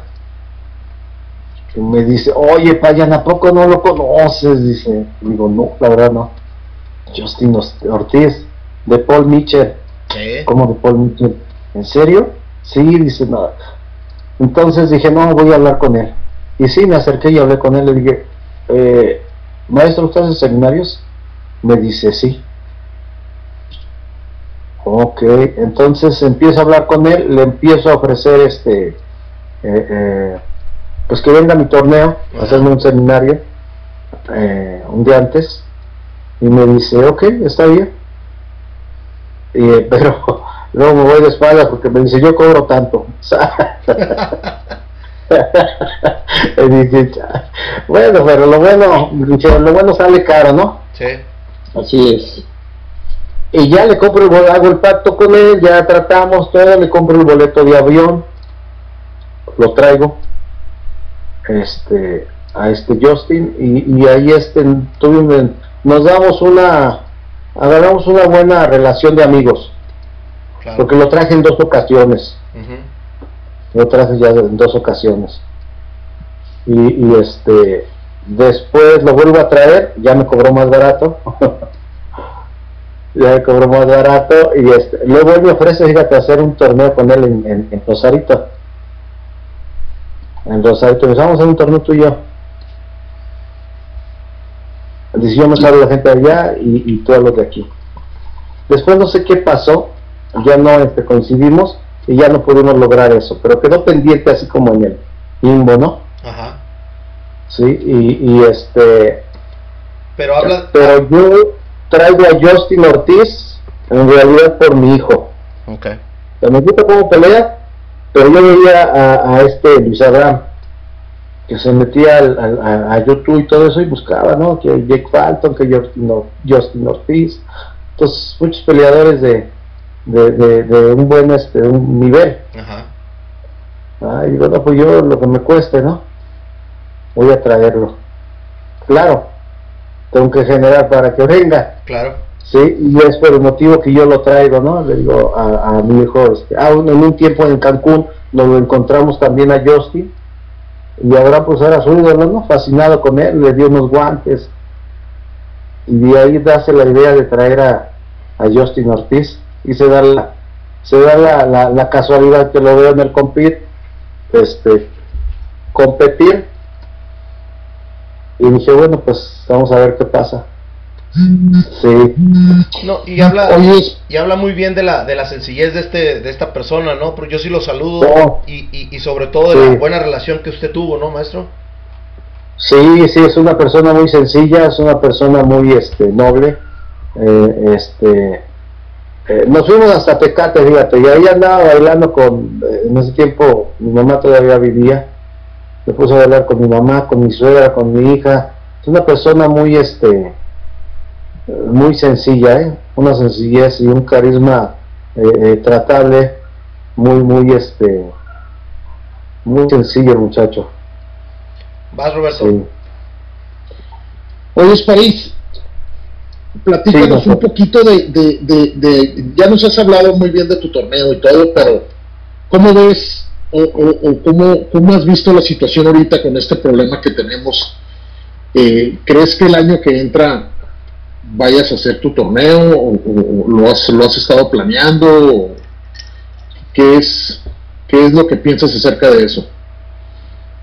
Me dice, oye, Payan, ¿a poco no lo conoces? Dice, digo, no, la verdad no. Justin Ortiz, de Paul Mitchell. ¿Qué? ¿Cómo de Paul Mitchell? ¿En serio? Sí, dice, no. Entonces dije, no, voy a hablar con él. Y sí, me acerqué y hablé con él, le dije, eh, maestro, ¿usted hace seminarios? Me dice, sí. Ok, entonces empiezo a hablar con él, le empiezo a ofrecer este, eh, eh, pues que venga a mi torneo, a hacerme un seminario, eh, un día antes, y me dice, ok, está bien, y, eh, pero luego me voy de espaldas porque me dice, yo cobro tanto. Y dije, bueno, pero lo bueno, lo bueno sale caro, ¿no? Sí. Así es. Y ya le compro, el, hago el pacto con él, ya tratamos todo, le compro el boleto de avión, lo traigo este a este Justin, y, y ahí este tuvimos, nos damos una agarramos una buena relación de amigos, claro, porque lo traje en dos ocasiones. Uh-huh. Lo traje ya en dos ocasiones y, y este después lo vuelvo a traer, ya me cobró más barato. Ya me cobró más barato y este, luego él me ofrece, fíjate, hacer un torneo con él en, en, en Rosarito. En Rosarito, nos vamos a hacer un torneo tú y yo. Dice, yo me salgo la gente de allá y, y tú a los de aquí. Después no sé qué pasó, ya no este, coincidimos y ya no pudimos lograr eso, pero quedó pendiente así como en el limbo, ¿no? Ajá. Sí, y, y este... Pero habla... Pero yo traigo a Justin Ortiz en realidad por mi hijo. Okay. Me gusta cómo pelea, pero yo veía a, a este Luis Abraham que se metía al, al, a, a YouTube y todo eso y buscaba, ¿no? Que Jake Falton, que Justin, Justin Ortiz, entonces muchos peleadores de de, de, de un buen este un nivel. Ajá. Ah, y digo, no, pues yo lo que me cueste, ¿no? Voy a traerlo. Claro, tengo que generar para que venga. Claro. Sí, y es por el motivo que yo lo traigo, ¿no? Le digo a, a mi hijo, este, ah, en un tiempo en Cancún nos lo encontramos también a Justin, y ahora pues era su ídolo, ¿no? Fascinado con él, le dio unos guantes, y de ahí darse la idea de traer a, a Justin Ortiz, y se da la, se da la, la, la casualidad que lo veo en el compit, este, competir, y dije, bueno, pues vamos a ver qué pasa. Sí. No, y habla Oye, y habla muy bien de la de la sencillez de este de esta persona, ¿no? Pero yo sí lo saludo, oh, y, y, y sobre todo de sí, la buena relación que usted tuvo, ¿no, maestro? Sí, sí, es una persona muy sencilla, es una persona muy este noble. Eh, este eh, nos fuimos hasta Tecate, fíjate, y ahí andaba bailando con, eh, en ese tiempo mi mamá todavía vivía, me puse a bailar con mi mamá, con mi suegra, con mi hija. Es una persona muy este muy sencilla, ¿eh? Una sencillez y un carisma eh, eh, tratable, muy muy este muy sencillo el muchacho. Vas, Roberto. Sí. Oye, París, platícanos sí, un poquito de, de, de, de, ya nos has hablado muy bien de tu torneo y todo, pero ¿cómo ves o, o, o cómo, cómo has visto la situación ahorita con este problema que tenemos? Eh, ¿Crees que el año que entra vayas a hacer tu torneo o, o, o lo, has, lo has estado planeando? O ¿qué es, qué es lo que piensas acerca de eso?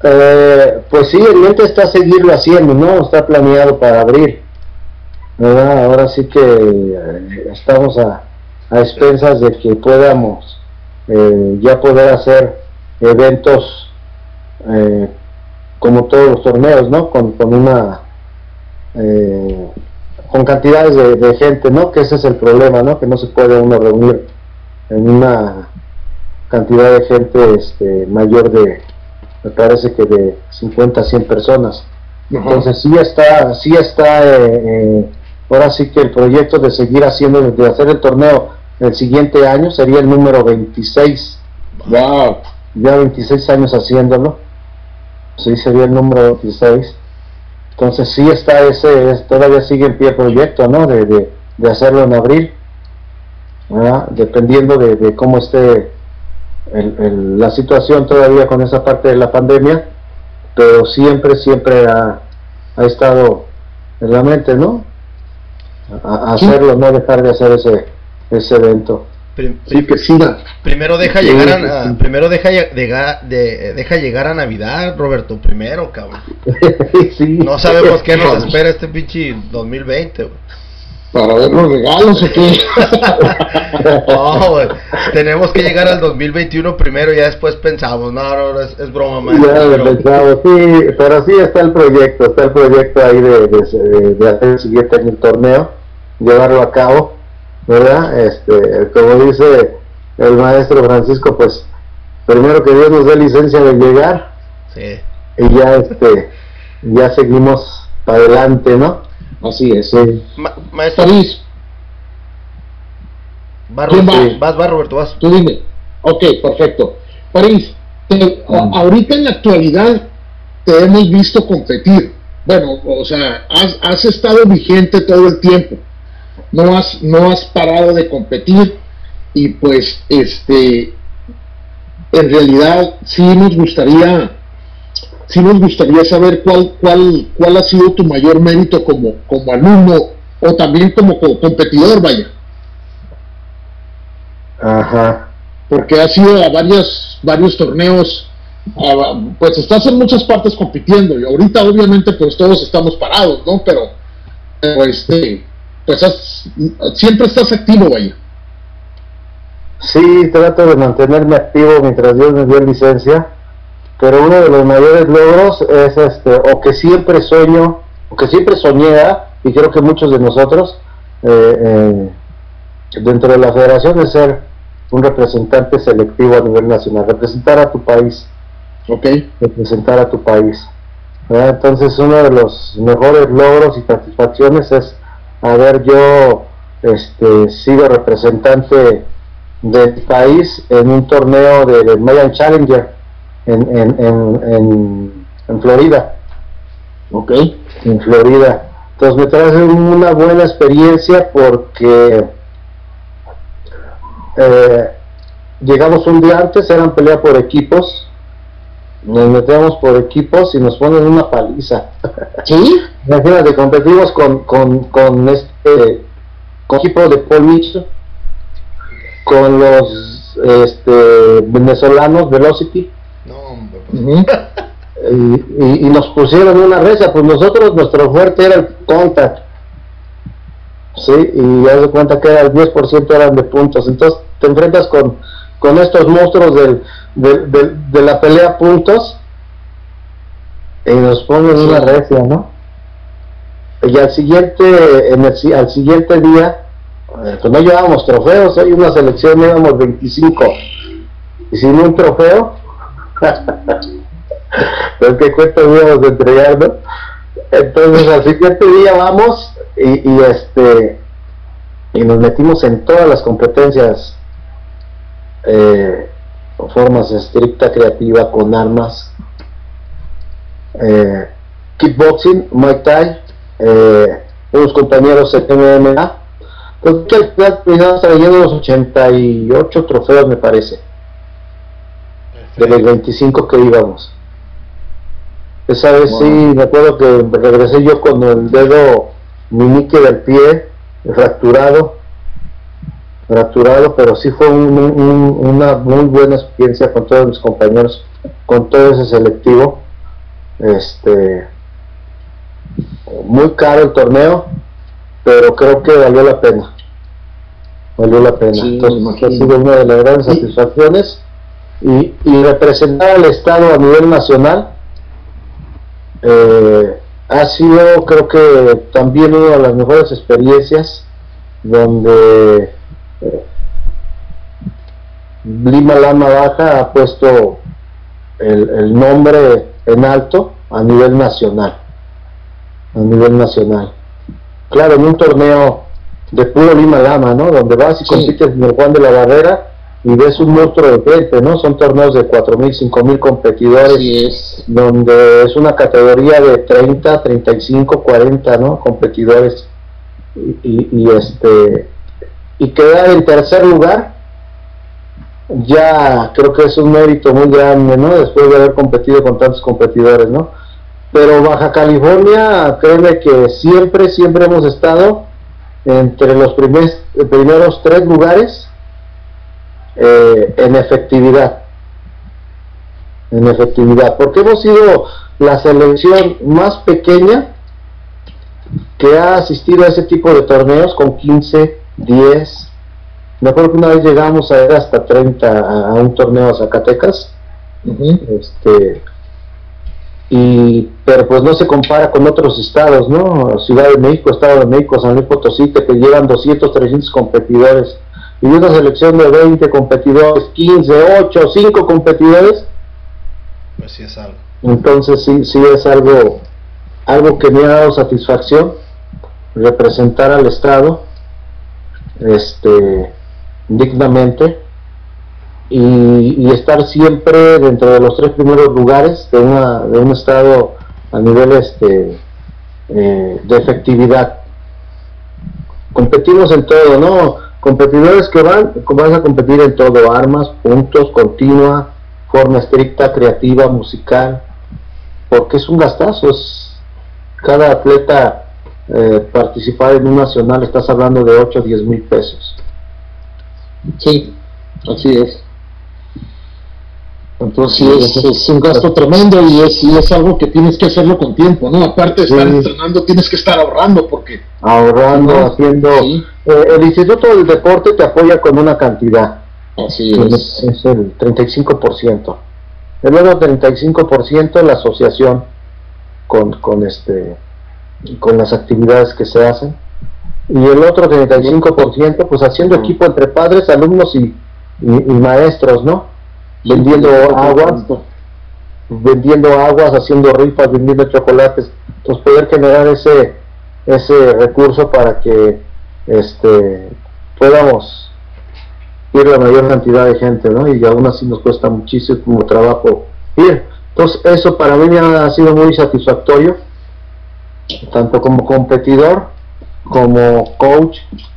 Eh, pues sí, el mente está a seguirlo haciendo, ¿no? Está planeado para abril, ¿verdad? Ahora sí que eh, estamos a, a expensas de que podamos eh, ya poder hacer eventos eh, como todos los torneos, ¿no? Con, con una eh, con cantidades de, de gente, ¿no? Que ese es el problema, ¿no? Que no se puede uno reunir en una cantidad de gente este, mayor de, me parece que de cincuenta a cien personas. Uh-huh. Entonces sí está, sí está eh, eh, ahora sí que el proyecto de seguir haciendo, de hacer el torneo el siguiente año sería el número veintiséis. Wow, ya veintiséis años haciéndolo, sí sería el número veintiséis. Entonces sí está ese, es, todavía sigue en pie el proyecto, ¿no? De, de, de hacerlo en abril, ¿verdad? Dependiendo de, de cómo esté El, el, la situación todavía con esa parte de la pandemia, pero siempre, siempre ha, ha estado en la mente, ¿no? A, a hacerlo, no dejar de hacer ese, ese evento. Prim, sí, que siga. Primero deja sí, llegar a, sí. primero deja, de, de, deja llegar a Navidad, Roberto, primero, cabrón. Sí. No sabemos qué nos espera este pinche dos mil veinte, güey. ¿Para ver los regalos o qué? No, wey, tenemos que llegar al dos mil veintiuno primero y ya después pensamos. No, no, es, es broma, man. Ya lo pensamos, sí, pero sí está el proyecto, está el proyecto ahí de, de, de hacer el siguiente año el torneo, llevarlo a cabo, ¿verdad? Este, como dice el maestro Francisco, pues primero que Dios nos dé licencia de llegar, sí, y ya este, ya seguimos para adelante, ¿no? Así es. Sí. Ma maestro París. Va, Roberto, sí. vas, vas, Roberto, vas. Tú dime. Ok, perfecto. París, te, mm. a, ahorita en la actualidad te hemos visto competir. Bueno, o sea, has, has estado vigente todo el tiempo. No has, no has parado de competir. Y pues, este, en realidad sí nos gustaría... Sí nos gustaría saber cuál cuál cuál ha sido tu mayor mérito como, como alumno o también como, como competidor, vaya. Ajá. Porque has ido a varios, varios torneos, a, pues estás en muchas partes compitiendo y ahorita obviamente pues todos estamos parados, ¿no? Pero, pero este, pues has, siempre estás activo, vaya. Sí, trato de mantenerme activo mientras Dios me dio licencia. Pero uno de los mayores logros es este, o que siempre sueño, o que siempre soñé, y creo que muchos de nosotros eh, eh, dentro de la federación, es ser un representante selectivo a nivel nacional, representar a tu país, ok, representar a tu país, ¿verdad? Entonces uno de los mejores logros y satisfacciones es haber yo este, sido representante del país en un torneo del de Mayan Challenger En, en, en, en, en Florida, ok, en Florida. Entonces me trae una buena experiencia porque eh, llegamos un día antes, eran pelea por equipos, nos metemos por equipos y nos ponen una paliza. ¿Sí? Imagínate, competimos con, con, con este con equipo de Paul Mitchell, con los este, venezolanos Velocity. No, hombre, pues. uh-huh. y, y, y nos pusieron una reza, pues nosotros, nuestro fuerte era el contact, sí, y ya se cuenta que era el diez por ciento eran de puntos, entonces te enfrentas con, con estos monstruos del, del, del, de la pelea a puntos y nos ponen sí. una recia, ¿no? Y al siguiente, en el, al siguiente día, pues no llevábamos trofeos, hay una selección, llevamos veinticinco y sin un trofeo. Pues qué cuenta íbamos a entregar, ¿no? Entonces al siguiente día vamos y, y este y nos metimos en todas las competencias, eh, formas estricta, creativa, con armas, eh, kickboxing, muay thai, eh, unos compañeros en M M A. Pues que al final terminamos trayendo los ochenta y ocho trofeos, me parece, de los veinticinco que íbamos. Esa vez wow. Sí, me acuerdo que regresé yo con el dedo meñique del pie fracturado, fracturado, pero sí fue un, un, una muy buena experiencia con todos mis compañeros, con todo ese selectivo, este, muy caro el torneo, pero creo que valió la pena, valió la pena. Sí, entonces ha sido una de las grandes sí. satisfacciones, y, y representar al estado a nivel nacional eh, ha sido, creo que también una de las mejores experiencias, donde eh, Lima Lama Baja ha puesto el, el nombre en alto a nivel nacional, a nivel nacional. Claro, en un torneo de puro Lima Lama, ¿no? Donde vas y sí. compites en el Juan de la Barrera y ves un monstruo de gente, ¿no? Son torneos de cuatro mil, cinco mil competidores, sí es. Donde es una categoría de treinta, treinta y cinco, cuarenta, ¿no? Competidores, y, y, y este y quedar en tercer lugar ya creo que es un mérito muy grande, ¿no? Después de haber competido con tantos competidores, ¿no? Pero Baja California, créeme que siempre, siempre hemos estado entre los primeros, primeros tres lugares eh, en efectividad, en efectividad, porque hemos sido la selección más pequeña que ha asistido a ese tipo de torneos, con quince, diez. Me acuerdo que una vez llegamos a ir hasta treinta a, a un torneo a Zacatecas, uh-huh. este y pero pues no se compara con otros estados, ¿no? Ciudad de México, Estado de México, San Luis Potosí, que llevan doscientos, trescientos competidores, y una selección de veinte competidores, quince, ocho, cinco competidores. Pues sí es algo. Entonces sí, sí es algo algo que me ha dado satisfacción, representar al estado este dignamente, y, y estar siempre dentro de los tres primeros lugares de una de un estado a nivel este eh, de efectividad. Competimos en todo, ¿no? Competidores que van, vas a competir en todo: armas, puntos, continua, forma estricta, creativa, musical, porque es un gastazo. Es, cada atleta eh, participar en un nacional, estás hablando de ocho o diez mil pesos. Sí, así es. Entonces sí, es, es un gasto tremendo, y es, y es algo que tienes que hacerlo con tiempo, ¿no? Aparte de estar sí. entrenando, tienes que estar ahorrando, porque ahorrando, ¿no? haciendo sí. eh, el Instituto del Deporte te apoya con una cantidad, así es, es el treinta y cinco por ciento, el otro treinta y cinco por ciento la asociación con, con este con las actividades que se hacen, y el otro treinta y cinco por ciento pues haciendo uh-huh. equipo entre padres, alumnos y, y, y maestros, ¿no? Vendiendo aguas, vendiendo aguas, haciendo rifas, vendiendo chocolates. Entonces poder generar ese ese recurso para que este podamos ir la mayor cantidad de gente, ¿no? Y aún así nos cuesta muchísimo trabajo ir. Entonces eso para mí ha sido muy satisfactorio, tanto como competidor como coach.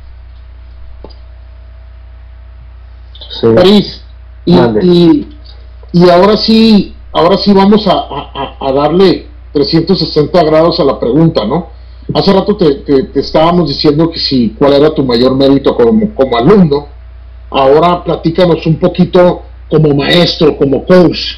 Sí. París. Y, y, y ahora sí, ahora sí vamos a, a, a darle trescientos sesenta grados a la pregunta, ¿no? Hace rato te, te, te estábamos diciendo que si cuál era tu mayor mérito como, como alumno. Ahora platícanos un poquito como maestro, como coach.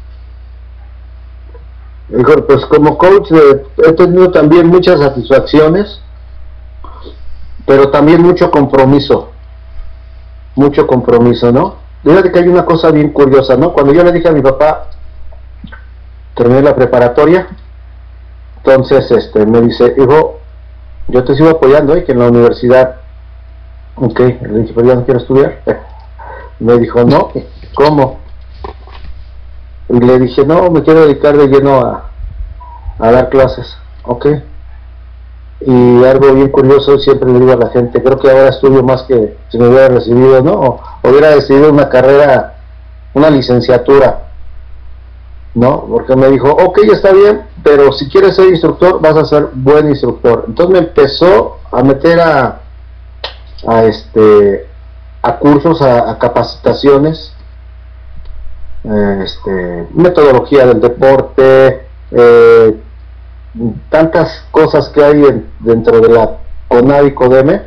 Pues como coach eh, he tenido también muchas satisfacciones, pero también mucho compromiso, mucho compromiso, ¿no? Fíjate que hay una cosa bien curiosa, ¿no? Cuando yo le dije a mi papá, terminé la preparatoria, entonces este me dice, hijo, yo te sigo apoyando, ¿eh? Que en la universidad, ok, le dije, pero ya no quiero estudiar. Me dijo, no, ¿cómo? Y le dije, no, me quiero dedicar de lleno a, a dar clases, ok. Y algo bien curioso, siempre le digo a la gente, creo que ahora estudio más que si me hubiera recibido, ¿no? O hubiera decidido una carrera, una licenciatura, ¿no? Porque me dijo, ok, está bien, pero si quieres ser instructor, vas a ser buen instructor. Entonces me empezó a meter a, a este, a cursos, a, a capacitaciones, este, metodología del deporte, eh, tantas cosas que hay en, dentro de la CONADE y CODEME,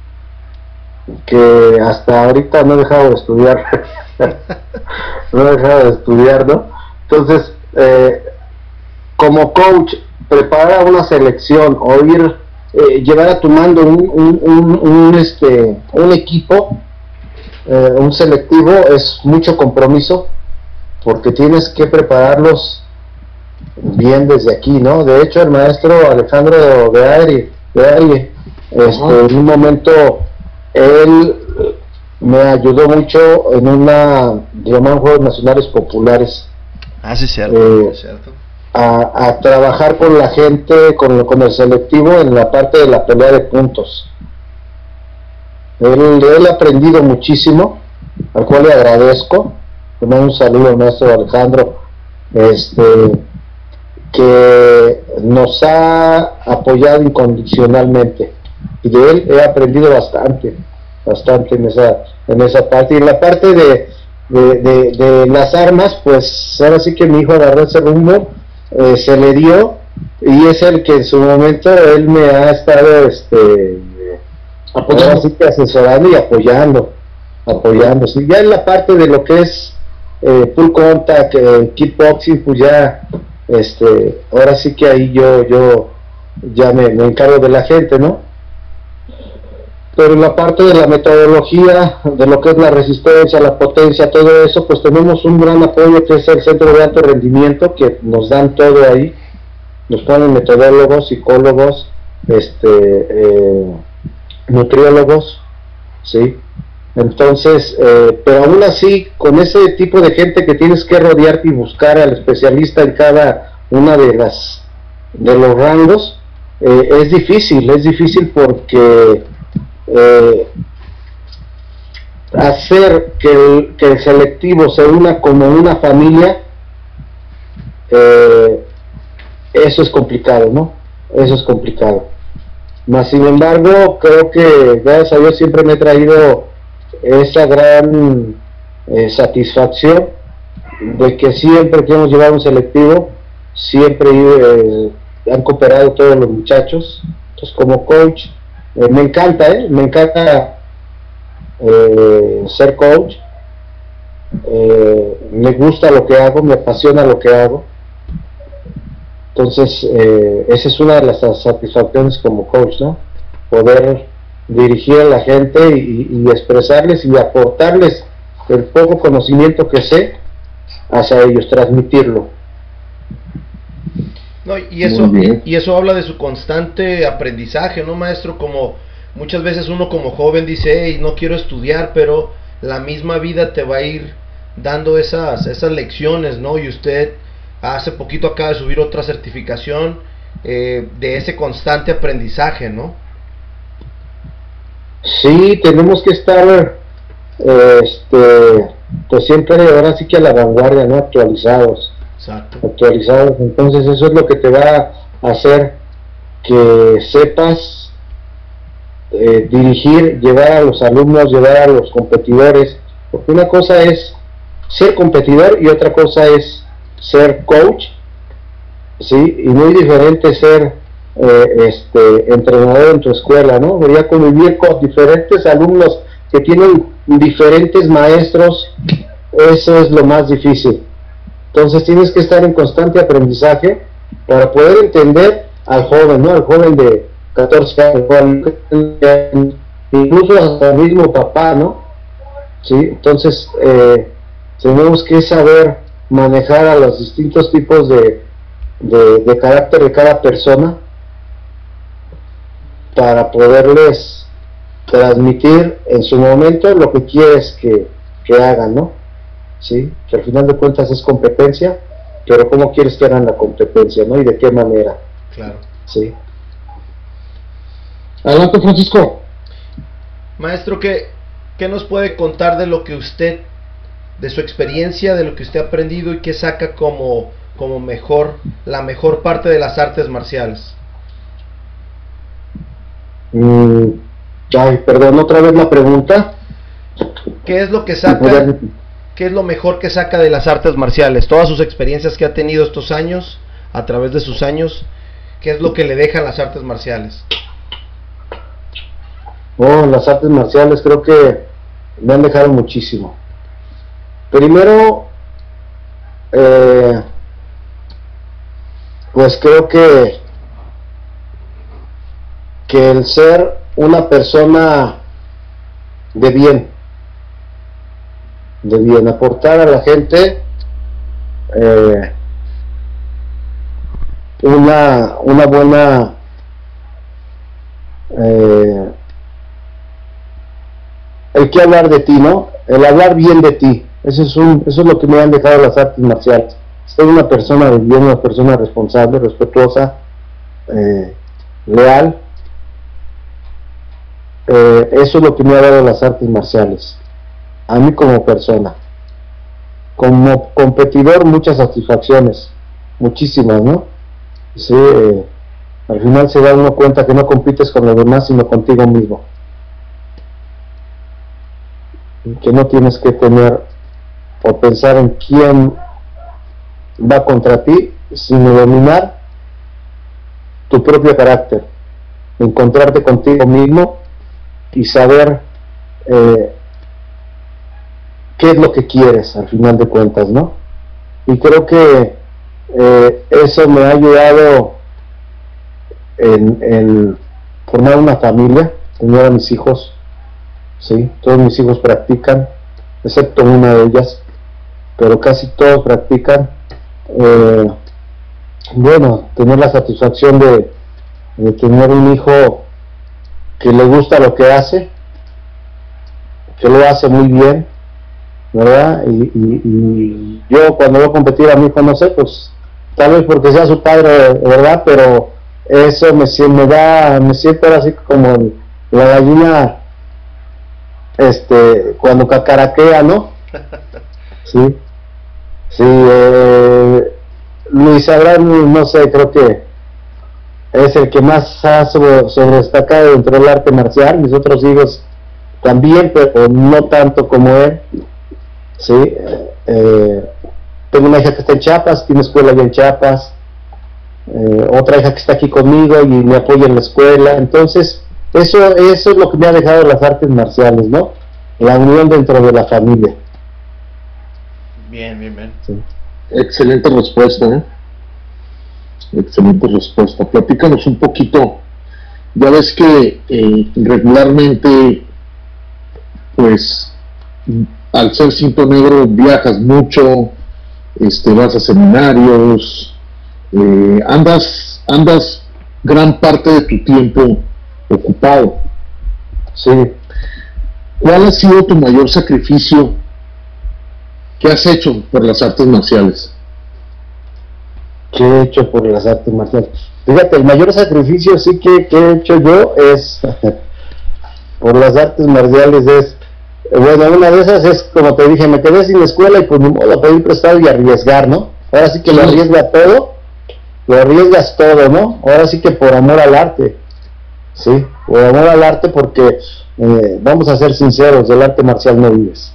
que hasta ahorita no he dejado de estudiar. No he dejado de estudiar, ¿no? Entonces, eh, como coach, preparar una selección o ir, eh, llevar a tu mando un, un, un, un, este, un equipo, eh, un selectivo, es mucho compromiso, porque tienes que prepararlos bien desde aquí, ¿no? De hecho, el maestro Alejandro de Aire, de Aire este, uh-huh. en un momento, él me ayudó mucho en una, llaman Juegos Nacionales Populares. Ah, sí, cierto, eh, cierto. A, a trabajar con la gente, con, con el selectivo en la parte de la pelea de puntos. Él, él ha aprendido muchísimo, al cual le agradezco. Le mando un saludo al maestro Alejandro, este, que nos ha apoyado incondicionalmente, y de él he aprendido bastante, bastante en esa, en esa parte. Y en la parte de, de, de, de las armas, pues ahora sí que mi hijo agarró ese rumbo. Eh, se le dio, y es el que en su momento él me ha estado este apoyando, así que asesorando y apoyando apoyando sí. Ya en la parte de lo que es eh, full contact, eh, kickboxing, pues ya este ahora sí que ahí yo yo ya me, me encargo de la gente, ¿no? Pero en la parte de la metodología, de lo que es la resistencia, la potencia, todo eso, pues tenemos un gran apoyo que es el Centro de Alto Rendimiento, que nos dan todo ahí, nos ponen metodólogos, psicólogos, este, eh, nutriólogos, ¿sí? Entonces, eh, pero aún así, con ese tipo de gente que tienes que rodearte y buscar al especialista en cada una de las, de los rangos, eh, es difícil, es difícil porque Eh, hacer que el, que el selectivo se una como una familia, eh, eso es complicado, ¿no? Eso es complicado. Mas sin embargo, creo que gracias a Dios siempre me he traído esa gran eh, satisfacción de que siempre que hemos llevado un selectivo, siempre eh, han cooperado todos los muchachos. Entonces, como coach, Eh, me encanta, ¿eh? me encanta eh, ser coach, eh, me gusta lo que hago, me apasiona lo que hago. Entonces, eh, esa es una de las satisfacciones como coach, ¿no? Poder dirigir a la gente y, y expresarles y aportarles el poco conocimiento que sé hacia ellos, transmitirlo. No, y eso y eso habla de su constante aprendizaje, ¿no, maestro? Como muchas veces uno como joven dice, hey, no quiero estudiar, pero la misma vida te va a ir dando esas esas lecciones, ¿no? Y usted hace poquito acaba de subir otra certificación eh, de ese constante aprendizaje, ¿no? Sí, tenemos que estar eh, este pues siempre ahora sí que a la vanguardia, ¿no? Actualizados. Exacto. Actualizados, entonces eso es lo que te va a hacer que sepas eh, dirigir, llevar a los alumnos, llevar a los competidores, porque una cosa es ser competidor y otra cosa es ser coach, sí, y muy diferente ser eh, este entrenador en tu escuela, ¿no? Voy a convivir con diferentes alumnos que tienen diferentes maestros, eso es lo más difícil. Entonces tienes que estar en constante aprendizaje para poder entender al joven, ¿no? Al joven de catorce años, incluso hasta el mismo papá, ¿no? ¿Sí? Entonces eh, tenemos que saber manejar a los distintos tipos de, de, de carácter de cada persona para poderles transmitir en su momento lo que quieres que, que hagan, ¿no? Sí, que al final de cuentas es competencia, pero cómo quieres que hagan la competencia, ¿no? Y de qué manera. Claro. Sí. Adelante, Francisco. Maestro, ¿qué, qué nos puede contar de lo que usted, de su experiencia, de lo que usted ha aprendido y qué saca como, como mejor, la mejor parte de las artes marciales? Mm, ay, perdón, otra vez la pregunta. ¿Qué es lo que saca? ¿Qué es lo mejor que saca de las artes marciales? Todas sus experiencias que ha tenido estos años, a través de sus años, ¿qué es lo que le dejan las artes marciales? Oh, las artes marciales creo que me han dejado muchísimo. Primero, eh, pues creo que que el ser una persona de bien, de bien, aportar a la gente eh, una una buena eh, el que hablar de ti, ¿no? El hablar bien de ti, eso es un, eso es lo que me han dejado las artes marciales. Ser una persona de bien, una persona responsable, respetuosa, eh, leal. Eh, eso es lo que me ha dado las artes marciales a mí como persona. Como competidor, muchas satisfacciones, muchísimas, ¿no? Sí, eh, al final se da uno cuenta que no compites con los demás sino contigo mismo, que no tienes que tener o pensar en quién va contra ti, sino dominar tu propio carácter, encontrarte contigo mismo y saber eh, qué es lo que quieres al final de cuentas, ¿no? Y creo que eh, eso me ha ayudado en, en formar una familia, tener a mis hijos, ¿sí? Todos mis hijos practican, excepto una de ellas, pero casi todos practican. Eh, bueno, tener la satisfacción de, de tener un hijo que le gusta lo que hace, que lo hace muy bien, ¿verdad? Y, y, y yo cuando voy a competir a mi hijo, no sé, pues tal vez porque sea su padre, ¿verdad? Pero eso me, me da, me siento ahora así como la gallina este cuando cacaraquea, ¿no? Sí, sí. eh, Luis Abraham, no sé, creo que es el que más ha sobre, sobre destacado dentro del arte marcial. Mis otros hijos también, pero no tanto como él, sí. eh, tengo una hija que está en Chiapas, tiene escuela allá en Chiapas, eh, otra hija que está aquí conmigo y me apoya en la escuela. Entonces eso, eso es lo que me ha dejado las artes marciales, ¿no? La unión dentro de la familia. Bien, bien, bien. Sí. Excelente respuesta, ¿eh? Excelente respuesta. Platícanos un poquito. Ya ves que eh, regularmente, pues, al ser cinto negro viajas mucho, este, vas a seminarios, eh, andas, andas gran parte de tu tiempo ocupado. Sí. ¿Cuál ha sido tu mayor sacrificio que has hecho por las artes marciales? ¿Qué he hecho por las artes marciales? Fíjate, el mayor sacrificio sí que, que he hecho yo es por las artes marciales es, bueno, una de esas es, como te dije, me quedé sin escuela y pues ni modo, pedir prestado y arriesgar, ¿no? Ahora sí que lo arriesga todo, lo arriesgas todo, ¿no? Ahora sí que por amor al arte, sí, por amor al arte, porque eh, vamos a ser sinceros, del arte marcial no vives,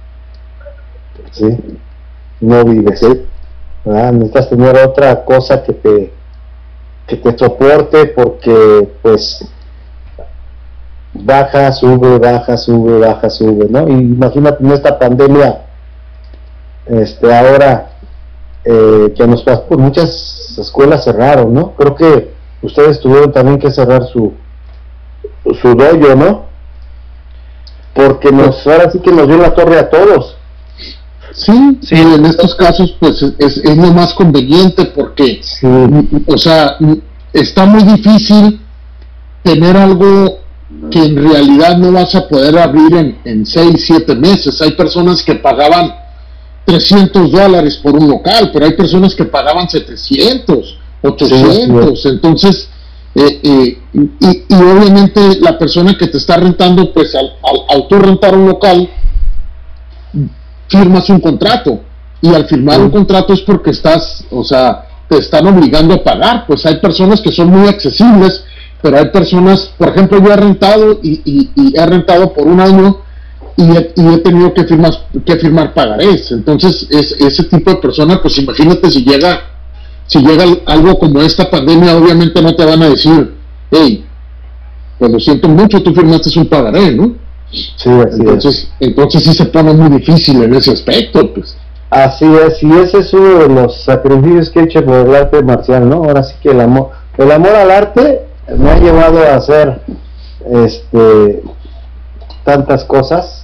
sí, no vives, ¿sí? ¿Verdad? Necesitas tener otra cosa que te que te soporte, porque pues baja, sube, baja, sube, baja, sube, ¿no? Y imagínate en esta pandemia, este ahora eh, que nos pasó, pues muchas escuelas cerraron, ¿no? Creo que ustedes tuvieron también que cerrar su su dojo, ¿no? Porque nos, ahora sí que nos dio la torre a todos. Sí, sí, en estos casos pues es, es lo más conveniente porque, sí, o sea, está muy difícil tener algo que en realidad no vas a poder abrir en, en seis, siete meses. Hay personas que pagaban trescientos dólares por un local, pero hay personas que pagaban setecientos, ochocientos, sí, sí. Entonces, eh, eh, y, y obviamente la persona que te está rentando, pues al, al, al tú rentar un local, firmas un contrato, y al firmar sí. un contrato es porque estás, o sea, te están obligando a pagar. Pues hay personas que son muy accesibles, pero hay personas, por ejemplo, yo he rentado y, y, y he rentado por un año y he, y he tenido que firmar, que firmar pagarés. Entonces es, ese tipo de persona, pues imagínate si llega si llega algo como esta pandemia, obviamente no te van a decir, hey, pues lo siento mucho, tú firmaste un pagaré, ¿no? Sí, así entonces, es. entonces sí se pone muy difícil en ese aspecto, pues. Así es, y ese es uno de los sacrificios que he hecho por el arte marcial, ¿no? Ahora sí que el amor, el amor al arte me ha llevado a hacer este tantas cosas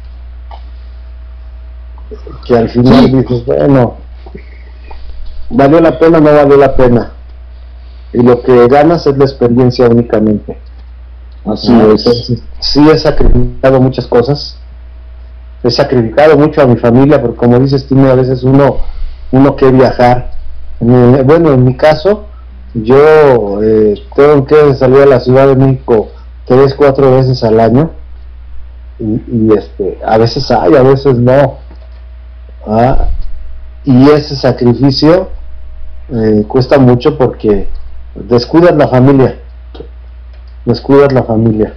que al final sí. Dices, bueno, ¿valió la pena o no valió la pena? Y lo que ganas es la experiencia únicamente. Así ah, es. Entonces, sí he sacrificado muchas cosas, he sacrificado mucho a mi familia, porque como dices tú, a veces uno uno que viajar. Bueno, en mi caso, yo eh, tengo que salir a la Ciudad de México tres, cuatro veces al año, y, y este, a veces hay, a veces no. Ah, y ese sacrificio eh, cuesta mucho porque descuidas la familia, descuidas la familia.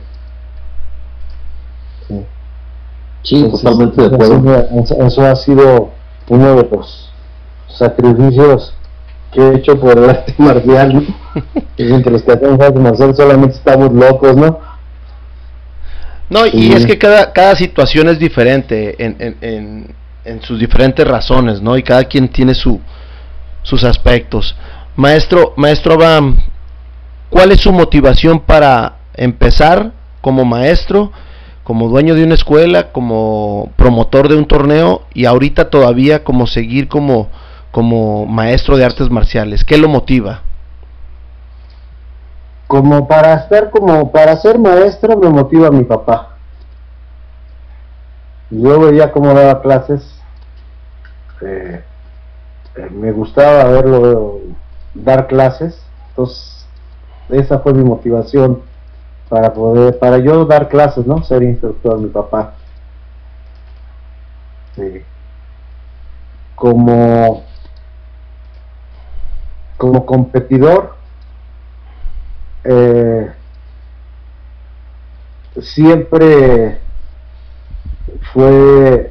Sí, sí. Entonces, totalmente de acuerdo. Eso, eso ha sido uno de los sacrificios que he hecho por el arte marcial, ¿no? Dicen que los que hacemos arte marcial solamente estamos locos, ¿no? No, y sí. Es que cada, cada situación es diferente en, en, en, en sus diferentes razones, ¿no? Y cada quien tiene su, sus aspectos. Maestro, maestro Abraham, ¿cuál es su motivación para empezar como maestro, como dueño de una escuela, como promotor de un torneo y ahorita todavía como seguir como, como maestro de artes marciales? ¿Qué lo motiva? Como para estar, como para ser maestro me motiva mi papá. Yo veía cómo daba clases, eh, eh, me gustaba verlo dar clases, entonces esa fue mi motivación para poder, para yo dar clases, ¿no? Ser instructor, mi papá. Sí. Como como competidor, eh, siempre fue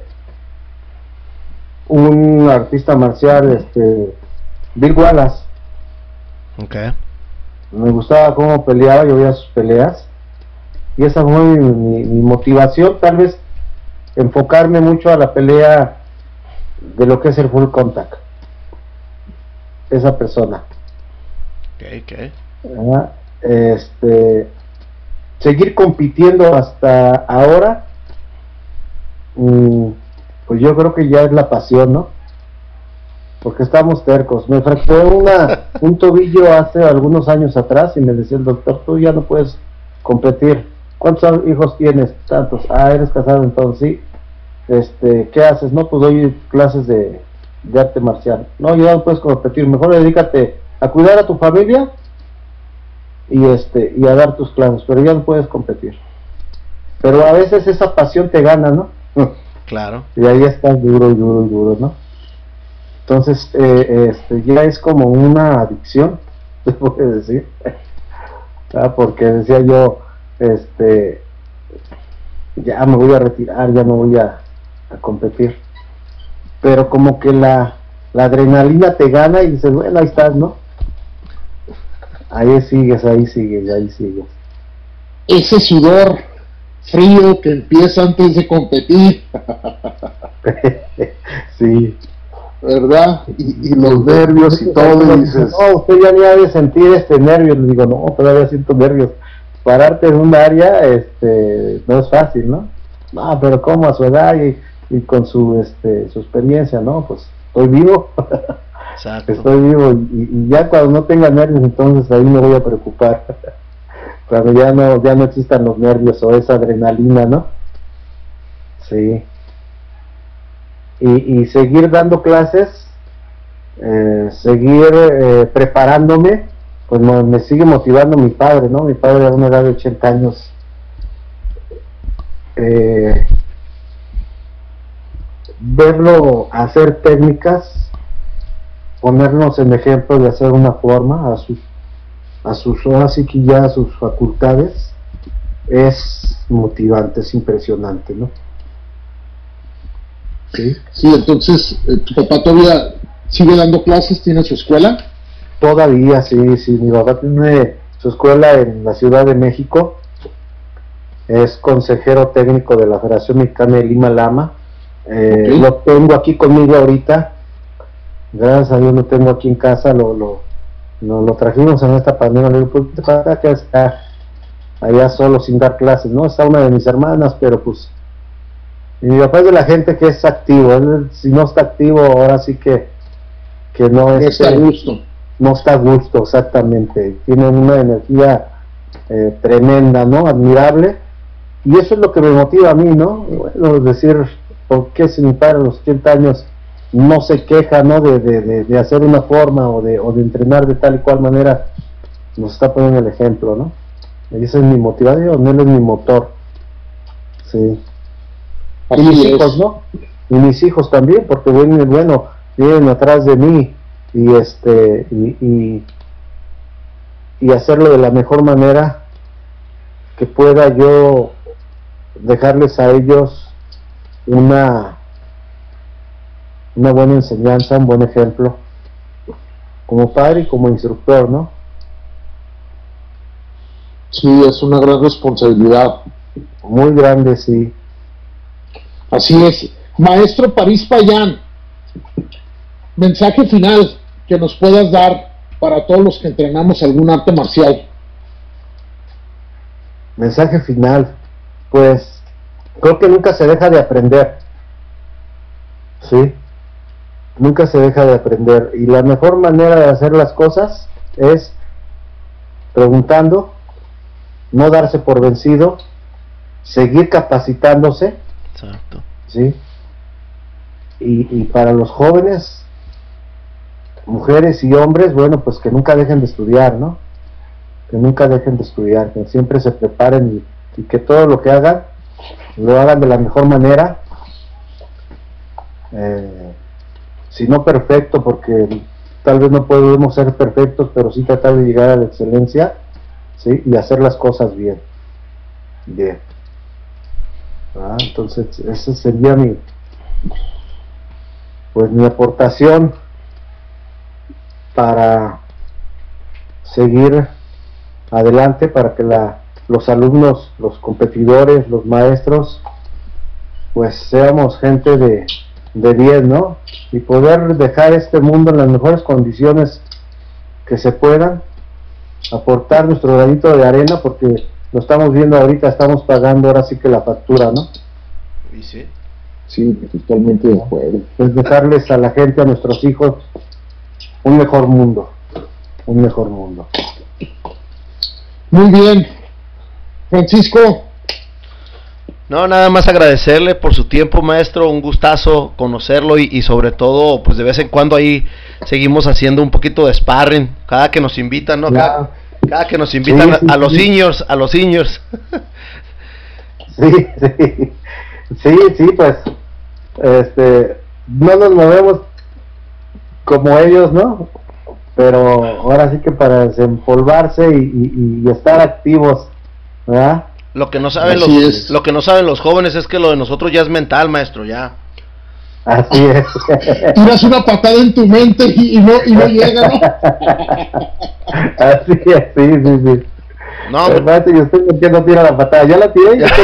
un artista marcial, este Bill Wallace. Okay. Me gustaba cómo peleaba, yo veía sus peleas y esa fue mi, mi, mi motivación, tal vez enfocarme mucho a la pelea de lo que es el full contact, esa persona. Okay, okay. ¿Ah? Este, seguir compitiendo hasta ahora, pues yo creo que ya es la pasión, ¿no? Porque estamos tercos. Me fracturé una, un tobillo hace algunos años atrás y me decía el doctor, tú ya no puedes competir. ¿Cuántos hijos tienes? Tantos. Ah, eres casado entonces, sí. Este, ¿qué haces? No, pues doy clases de, de arte marcial. No, ya no puedes competir. Mejor dedícate a cuidar a tu familia y este y a dar tus clases, pero ya no puedes competir. Pero a veces esa pasión te gana, ¿no? Claro. Y ahí estás duro y duro y duro, ¿no? Entonces, eh, este, ya es como una adicción, se puede decir. ¿Ah? Porque decía yo, este, ya me voy a retirar, ya no voy a, a competir. Pero como que la, la adrenalina te gana y dices, bueno, ahí estás, ¿no? Ahí sigues, ahí sigues, ahí sigues. Ese sudor frío que empieza antes de competir. Sí. ¿Verdad? Y, y los nervios y todo, y dices, no, usted ya ni ha de sentir este nervio. Le digo, no, todavía siento nervios. Pararte en un área, este, no es fácil, ¿no? No, pero como a su edad y, y con su, este, su experiencia, ¿no? Pues estoy vivo. Exacto. Estoy vivo y, y ya cuando no tenga nervios, entonces ahí me voy a preocupar. Cuando ya no, ya no existan los nervios o esa adrenalina, ¿no? Sí. Y, y seguir dando clases, eh, seguir eh, preparándome, pues me, me sigue motivando mi padre, ¿no? Mi padre a una edad de ochenta años, eh, verlo hacer técnicas, ponernos en ejemplo de hacer una forma a sus, a sus horas y que ya a sus facultades, es motivante, es impresionante, ¿no? Sí, sí, entonces, ¿tu papá todavía sigue dando clases? ¿Tiene su escuela? Todavía, sí, sí, mi papá tiene su escuela en la Ciudad de México, es consejero técnico de la Federación Mexicana de Lima Lama, Eh, okay. Lo tengo aquí conmigo ahorita, gracias a Dios lo tengo aquí en casa, lo, lo, lo, lo trajimos en esta pandemia. Le digo, pues para acá que está allá solo sin dar clases, ¿no? Está una de mis hermanas, pero pues mi papá es de la gente que es activo. Él, si no está activo, ahora sí que que no, no es, está a gusto. No está a gusto, exactamente. Tiene una energía eh, tremenda, ¿no? Admirable. Y eso es lo que me motiva a mí, ¿no? Bueno, es decir, ¿por qué si mi padre a los ochenta años no se queja, ¿no? De, de, de, de hacer una forma o de, o de entrenar de tal y cual manera? Nos está poniendo el ejemplo, ¿no? Y esa es mi motivación, él es mi motor. Sí. Y mis Así hijos, es. ¿no? Y mis hijos también, porque vienen, bueno, vienen atrás de mí y este y, y, y hacerlo de la mejor manera que pueda yo dejarles a ellos una una buena enseñanza, un buen ejemplo como padre y como instructor, ¿no? Sí, es una gran responsabilidad. Muy grande, sí. Así es. Maestro París Payán, mensaje final que nos puedas dar para todos los que entrenamos algún arte marcial. Mensaje final, pues creo que nunca se deja de aprender, sí, nunca se deja de aprender, y la mejor manera de hacer las cosas es preguntando, no darse por vencido, seguir capacitándose. Exacto. Sí. Y, y para los jóvenes, mujeres y hombres, bueno, pues que nunca dejen de estudiar, ¿no? Que nunca dejen de estudiar, que siempre se preparen y, y que todo lo que hagan, lo hagan de la mejor manera, eh, si no perfecto, porque tal vez no podemos ser perfectos, pero sí tratar de llegar a la excelencia, ¿sí? Y hacer las cosas bien, bien. Ah, entonces, esa sería mi, pues mi aportación para seguir adelante, para que la, los alumnos, los competidores, los maestros, pues seamos gente de, de bien, ¿no? Y poder dejar este mundo en las mejores condiciones que se puedan, aportar nuestro granito de arena, porque lo estamos viendo ahorita, estamos pagando ahora sí que la factura, ¿no? ¿Y sí? Sí, totalmente de acuerdo. Es dejarles a la gente, a nuestros hijos, un mejor mundo, un mejor mundo. Muy bien. Francisco. No, nada más agradecerle por su tiempo, maestro, un gustazo conocerlo y, y sobre todo, pues de vez en cuando ahí seguimos haciendo un poquito de sparring, cada que nos invitan, ¿no? Cada, cada que nos invitan sí, sí, a, a los sí. seniors, a los seniors. Sí, sí, sí, sí, pues, este, no nos movemos como ellos, ¿no? Pero ahora sí que para desempolvarse y, y, y estar activos, ¿verdad? Lo que no saben los, es. lo que no saben los jóvenes es que lo de nosotros ya es mental, maestro, ya. Así es. Tiras una patada en tu mente y, y no y no llega, ¿no? Así es, sí, sí, sí. No, pero y usted por qué no tira la patada, ya la tiré, ya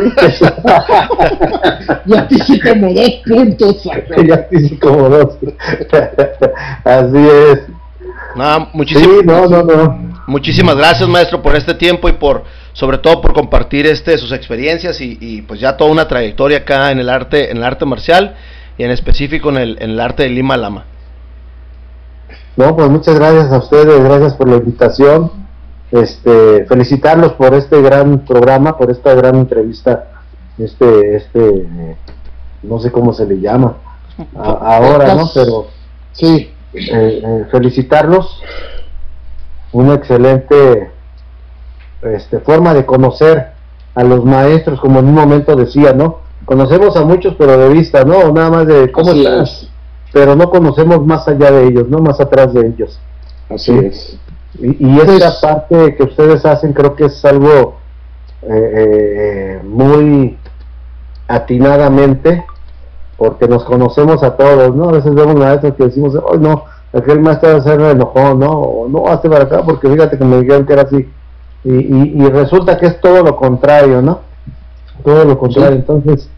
ya te hice como dos puntos. Ya te hice como dos. Así es. No, muchísimas, sí, no, no, no. Muchísimas gracias, maestro, por este tiempo y por, sobre todo, por compartir este sus experiencias y, y pues ya toda una trayectoria acá en el arte, en el arte marcial y en específico en el, en el arte de Lima Lama. No, pues muchas gracias a ustedes, gracias por la invitación. Este, felicitarlos por este gran programa, por esta gran entrevista, este, este, eh, no sé cómo se le llama a, ahora, ¿no? Pero sí, eh, eh, felicitarlos, una excelente, este, forma de conocer a los maestros, como en un momento decía, ¿no? Conocemos a muchos, pero de vista, ¿no? Nada más de cómo así están, es. Pero no conocemos más allá de ellos, ¿no? Más atrás de ellos. Así ¿sí? es. Y, y esta pues, parte que ustedes hacen creo que es algo eh, eh, muy atinadamente, porque nos conocemos a todos, ¿no? A veces vemos maestros que decimos, oh no, aquel maestro debe ser enojón, ¿no? O no, hazte para acá porque fíjate que me dijeron que era así. Y, y, y resulta que es todo lo contrario, ¿no? Todo lo contrario. Sí. Entonces,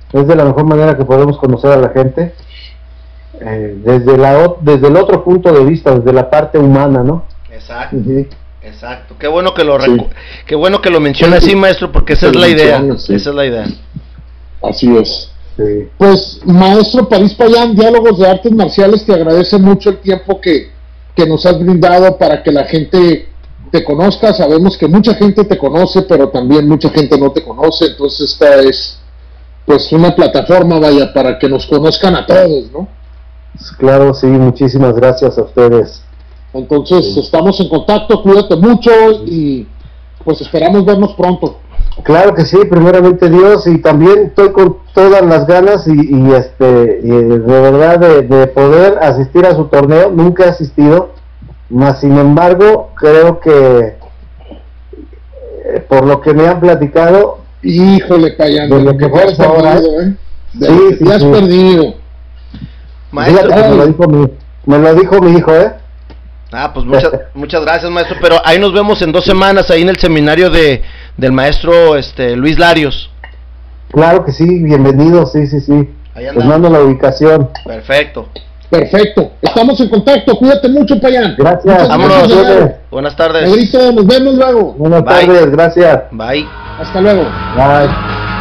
es de la mejor manera que podemos conocer a la gente, eh, desde, la, desde el otro punto de vista, desde la parte humana, ¿no? Exacto. Uh-huh. Exacto, qué bueno que lo Sí. recu- qué bueno que lo menciona Sí. así, maestro, porque esa Que es lo la idea, mencione, sí. esa es la idea. Así es. Sí. Pues, maestro París Payán, Diálogos de Artes Marciales, te agradece mucho el tiempo que, que nos has brindado para que la gente te conozca. Sabemos que mucha gente te conoce, pero también mucha gente no te conoce, entonces esta es pues una plataforma, vaya, para que nos conozcan a todos, ¿no? Claro, sí, muchísimas gracias a ustedes. Entonces, Sí. estamos en contacto, cuídate mucho y pues esperamos vernos pronto. Claro que sí, primeramente Dios, y también estoy con todas las ganas y, y este y de verdad de, de poder asistir a su torneo. Nunca he asistido, mas sin embargo creo que eh, por lo que me han platicado, Híjole, Payán, De de lo lo que que te has fue ahora, perdido, ¿eh? De Sí, lo que sí, te has sí. perdido. Maestro, fíjate que me lo dijo mi, me lo dijo mi hijo, ¿eh? ah, pues muchas, muchas gracias, maestro, pero ahí nos vemos en dos semanas ahí en el seminario de del maestro este Luis Larios. Claro que sí, bienvenido, sí, sí, sí. Ahí Les andamos. mando la ubicación. Perfecto. Perfecto, estamos en contacto, cuídate mucho, Payán. Gracias. Muchas Vámonos. gracias, Leonardo. Buenas tardes. Negrito, nos vemos luego. Buenas Bye. tardes, gracias. Bye. Hasta luego. Bye.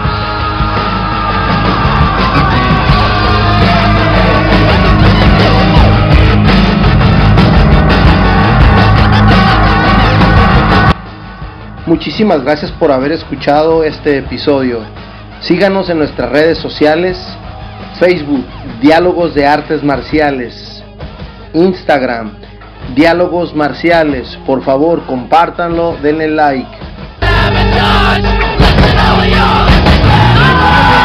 Muchísimas gracias por haber escuchado este episodio. Síganos en nuestras redes sociales, Facebook, Diálogos de Artes Marciales, Instagram, Diálogos Marciales. Por favor, compártanlo, denle like. Sabotage! Listen to the